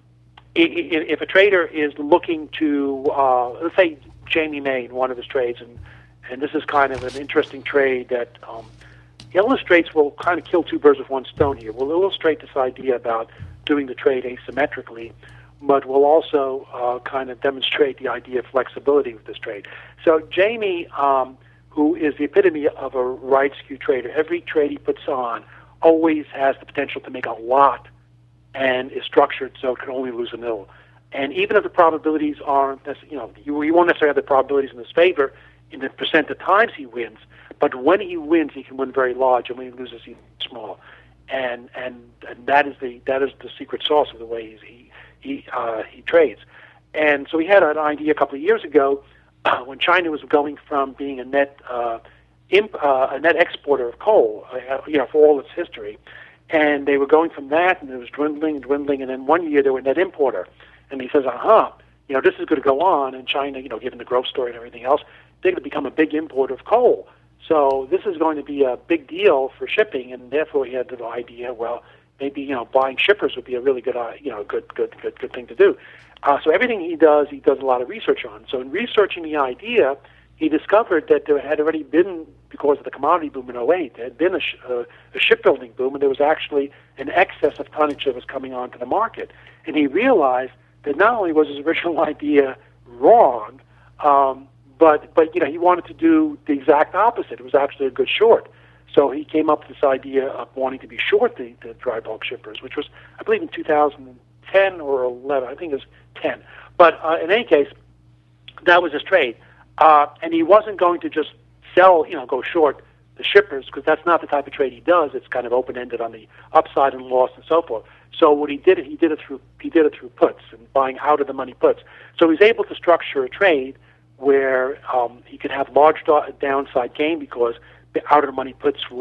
if, if a trader is looking to, uh, let's say Jamie made one of his trades, and, and this is kind of an interesting trade that um, illustrates, we'll kind of kill two birds with one stone here. We'll illustrate this idea about doing the trade asymmetrically, but we'll also uh, kind of demonstrate the idea of flexibility with this trade. So Jamie, um, who is the epitome of a right skew trader, every trade he puts on always has the potential to make a lot and is structured so it can only lose a nil. And even if the probabilities aren't, you know, you, you won't necessarily have the probabilities in his favor in the percent of times he wins, but when he wins, he can win very large, and when he loses, he's small. And and and that is the that is the secret sauce of the way he he uh, he trades. And so he had an idea a couple of years ago uh, when China was going from being a net uh, Imp, uh, a net exporter of coal, uh, you know, for all its history, and they were going from that, and it was dwindling and dwindling, and then one year they were net importer, and he says, "Aha, uh-huh, you know, this is going to go on, and China, you know, given the growth story and everything else, they're going to become a big importer of coal. So this is going to be a big deal for shipping, and therefore he had the idea, well, maybe you know, buying shippers would be a really good, uh, you know, good, good, good, good thing to do. Uh, so everything he does, he does a lot of research on. So in researching the idea, he discovered that there had already been, because of the commodity boom in oh eight, there had been a, sh- uh, a shipbuilding boom, and there was actually an excess of tonnage that was coming onto the market. And he realized that not only was his original idea wrong, um, but, but you know, he wanted to do the exact opposite. It was actually a good short. So he came up with this idea of wanting to be short the, the dry bulk shippers, which was, I believe, in two thousand ten or eleven. I think it was ten. But uh, in any case, that was his trade. Uh, and he wasn't going to just sell, you know, go short the shippers, because that's not the type of trade he does. It's kind of open-ended on the upside and loss and so forth. So what he did, he did it through he did it through puts and buying out-of-the-money puts. So he's able to structure a trade where um, he could have large do- downside gain because the out-of-the-money puts would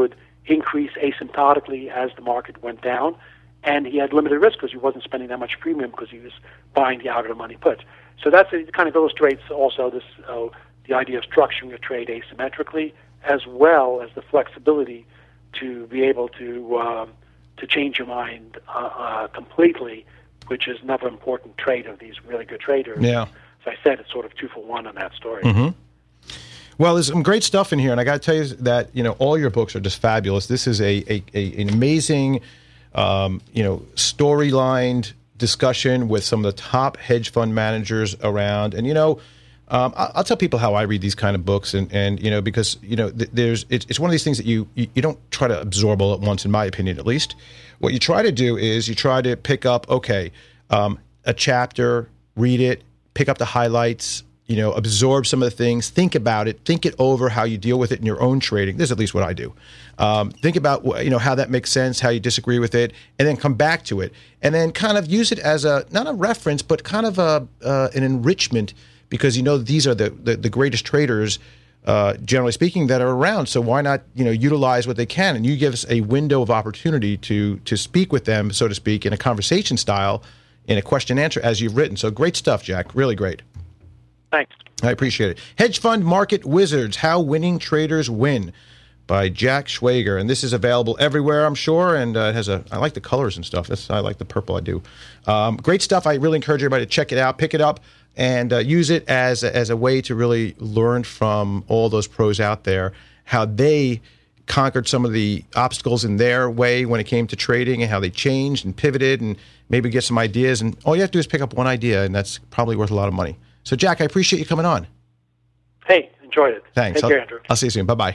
increase asymptotically as the market went down, and he had limited risk because he wasn't spending that much premium because he was buying the out-of-the-money puts. So that's it kind of illustrates also this uh, the idea of structuring a trade asymmetrically, as well as the flexibility to be able to um, to change your mind uh, uh, completely, which is another important trait of these really good traders. Yeah. As I said, it's sort of two for one on that story. Mm-hmm. Well, there's some great stuff in here, and I got to tell you that you know all your books are just fabulous. This is a, a, a an amazing, um, you know, storylined discussion with some of the top hedge fund managers around, and you know. Um, I'll tell people how I read these kind of books, and, and you know, because you know, there's it's, it's one of these things that you, you you don't try to absorb all at once, in my opinion, at least. What you try to do is you try to pick up, okay, um, a chapter, read it, pick up the highlights, you know, absorb some of the things, think about it, think it over, how you deal with it in your own trading. This is at least what I do. Um, think about you know how that makes sense, how you disagree with it, and then come back to it, and then kind of use it as a not a reference, but kind of a uh, an enrichment. Because you know these are the, the, the greatest traders, uh, generally speaking, that are around. So why not you know utilize what they can? And you give us a window of opportunity to to speak with them, so to speak, in a conversation style, in a question answer as you've written. So great stuff, Jack. Really great. Thanks. I appreciate it. Hedge Fund Market Wizards: How Winning Traders Win, by Jack Schwager, and this is available everywhere, I'm sure. And uh, it has a I like the colors and stuff. That's, I like the purple. I do. Um, great stuff. I really encourage everybody to check it out, pick it up. And uh, use it as a, as a way to really learn from all those pros out there, how they conquered some of the obstacles in their way when it came to trading, and how they changed and pivoted, and maybe get some ideas. And all you have to do is pick up one idea, and that's probably worth a lot of money. So, Jack, I appreciate you coming on. Hey, enjoyed it. Thanks. Take I'll, care, Andrew. I'll see you soon. Bye-bye.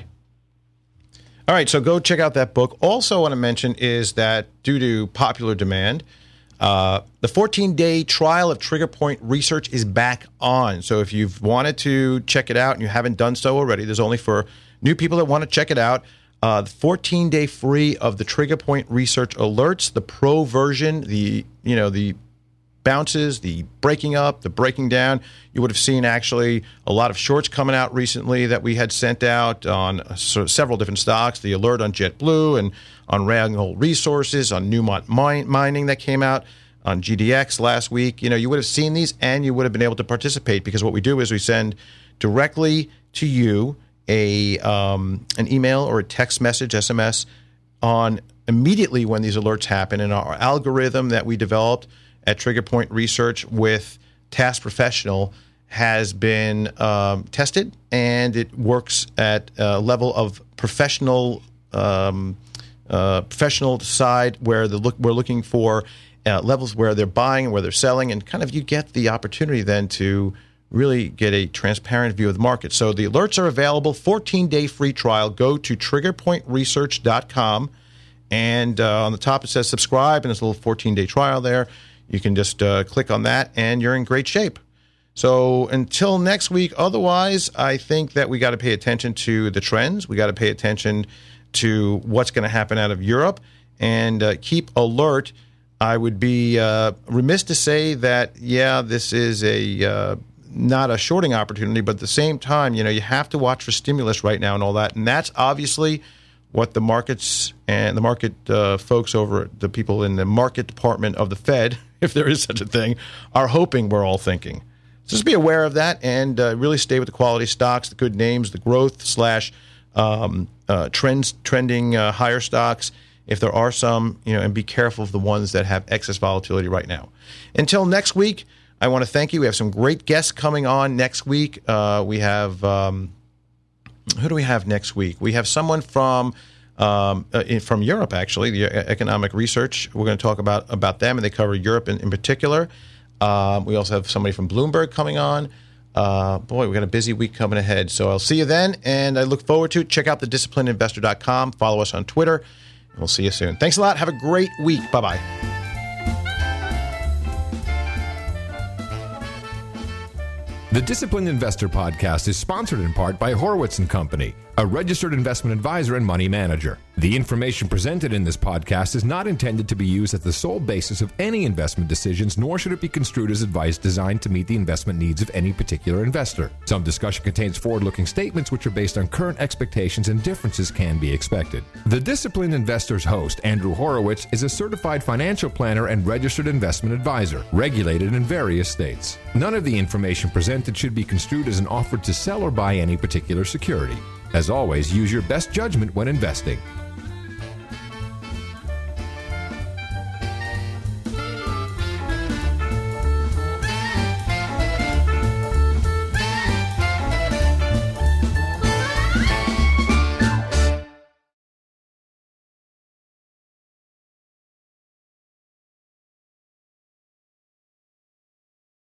All right, so go check out that book. Also, I want to mention is that due to popular demand, Uh, the fourteen-day trial of Trigger Point Research is back on. So if you've wanted to check it out and you haven't done so already, there's only for new people that want to check it out. Uh, the fourteen-day free of the Trigger Point Research alerts, the pro version, the you know the bounces, the breaking up, the breaking down. You would have seen actually a lot of shorts coming out recently that we had sent out on uh, so several different stocks. The alert on JetBlue and on Randgold Resources, on Newmont Mine, Mining that came out, on G D X last week. You know, you would have seen these and you would have been able to participate, because what we do is we send directly to you a um, an email or a text message, S M S, on immediately when these alerts happen. And our algorithm that we developed at Trigger Point Research with Task Professional has been um, tested, and it works at a level of professional um, uh, professional side where the look we're looking for uh, levels where they're buying and where they're selling, and kind of you get the opportunity then to really get a transparent view of the market. So the alerts are available, fourteen-day free trial. Go to trigger point research dot com, and uh, on the top it says subscribe, and there's a little fourteen-day trial there. You can just uh, click on that, and you're in great shape. So until next week, otherwise, I think that we got to pay attention to the trends. We got to pay attention to what's going to happen out of Europe, and uh, keep alert. I would be uh, remiss to say that, yeah, this is a uh, not a shorting opportunity, but at the same time, you know, you have to watch for stimulus right now and all that, and that's obviously what the markets and the market uh, folks over, the people in the market department of the Fed, if there is such a thing, are hoping we're all thinking. So just be aware of that, and uh, really stay with the quality stocks, the good names, the growth slash um, uh, trends, trending uh, higher stocks, if there are some, you know, and be careful of the ones that have excess volatility right now. Until next week, I want to thank you. We have some great guests coming on next week. Uh, we have, um, who do we have next week? We have someone from um, uh, in, from Europe, actually, the Economic Research. We're going to talk about, about them, and they cover Europe in, in particular. Um, we also have somebody from Bloomberg coming on. Uh, boy, we've got a busy week coming ahead. So I'll see you then, and I look forward to it. Check out the disciplined investor dot com. Follow us on Twitter, and we'll see you soon. Thanks a lot. Have a great week. Bye-bye. The Disciplined Investor Podcast is sponsored in part by Horowitz and Company, a registered investment advisor and money manager. The information presented in this podcast is not intended to be used as the sole basis of any investment decisions, nor should it be construed as advice designed to meet the investment needs of any particular investor. Some discussion contains forward-looking statements which are based on current expectations, and differences can be expected. The Disciplined Investor's host, Andrew Horowitz, is a certified financial planner and registered investment advisor, regulated in various states. None of the information presented should be construed as an offer to sell or buy any particular security. As always, use your best judgment when investing.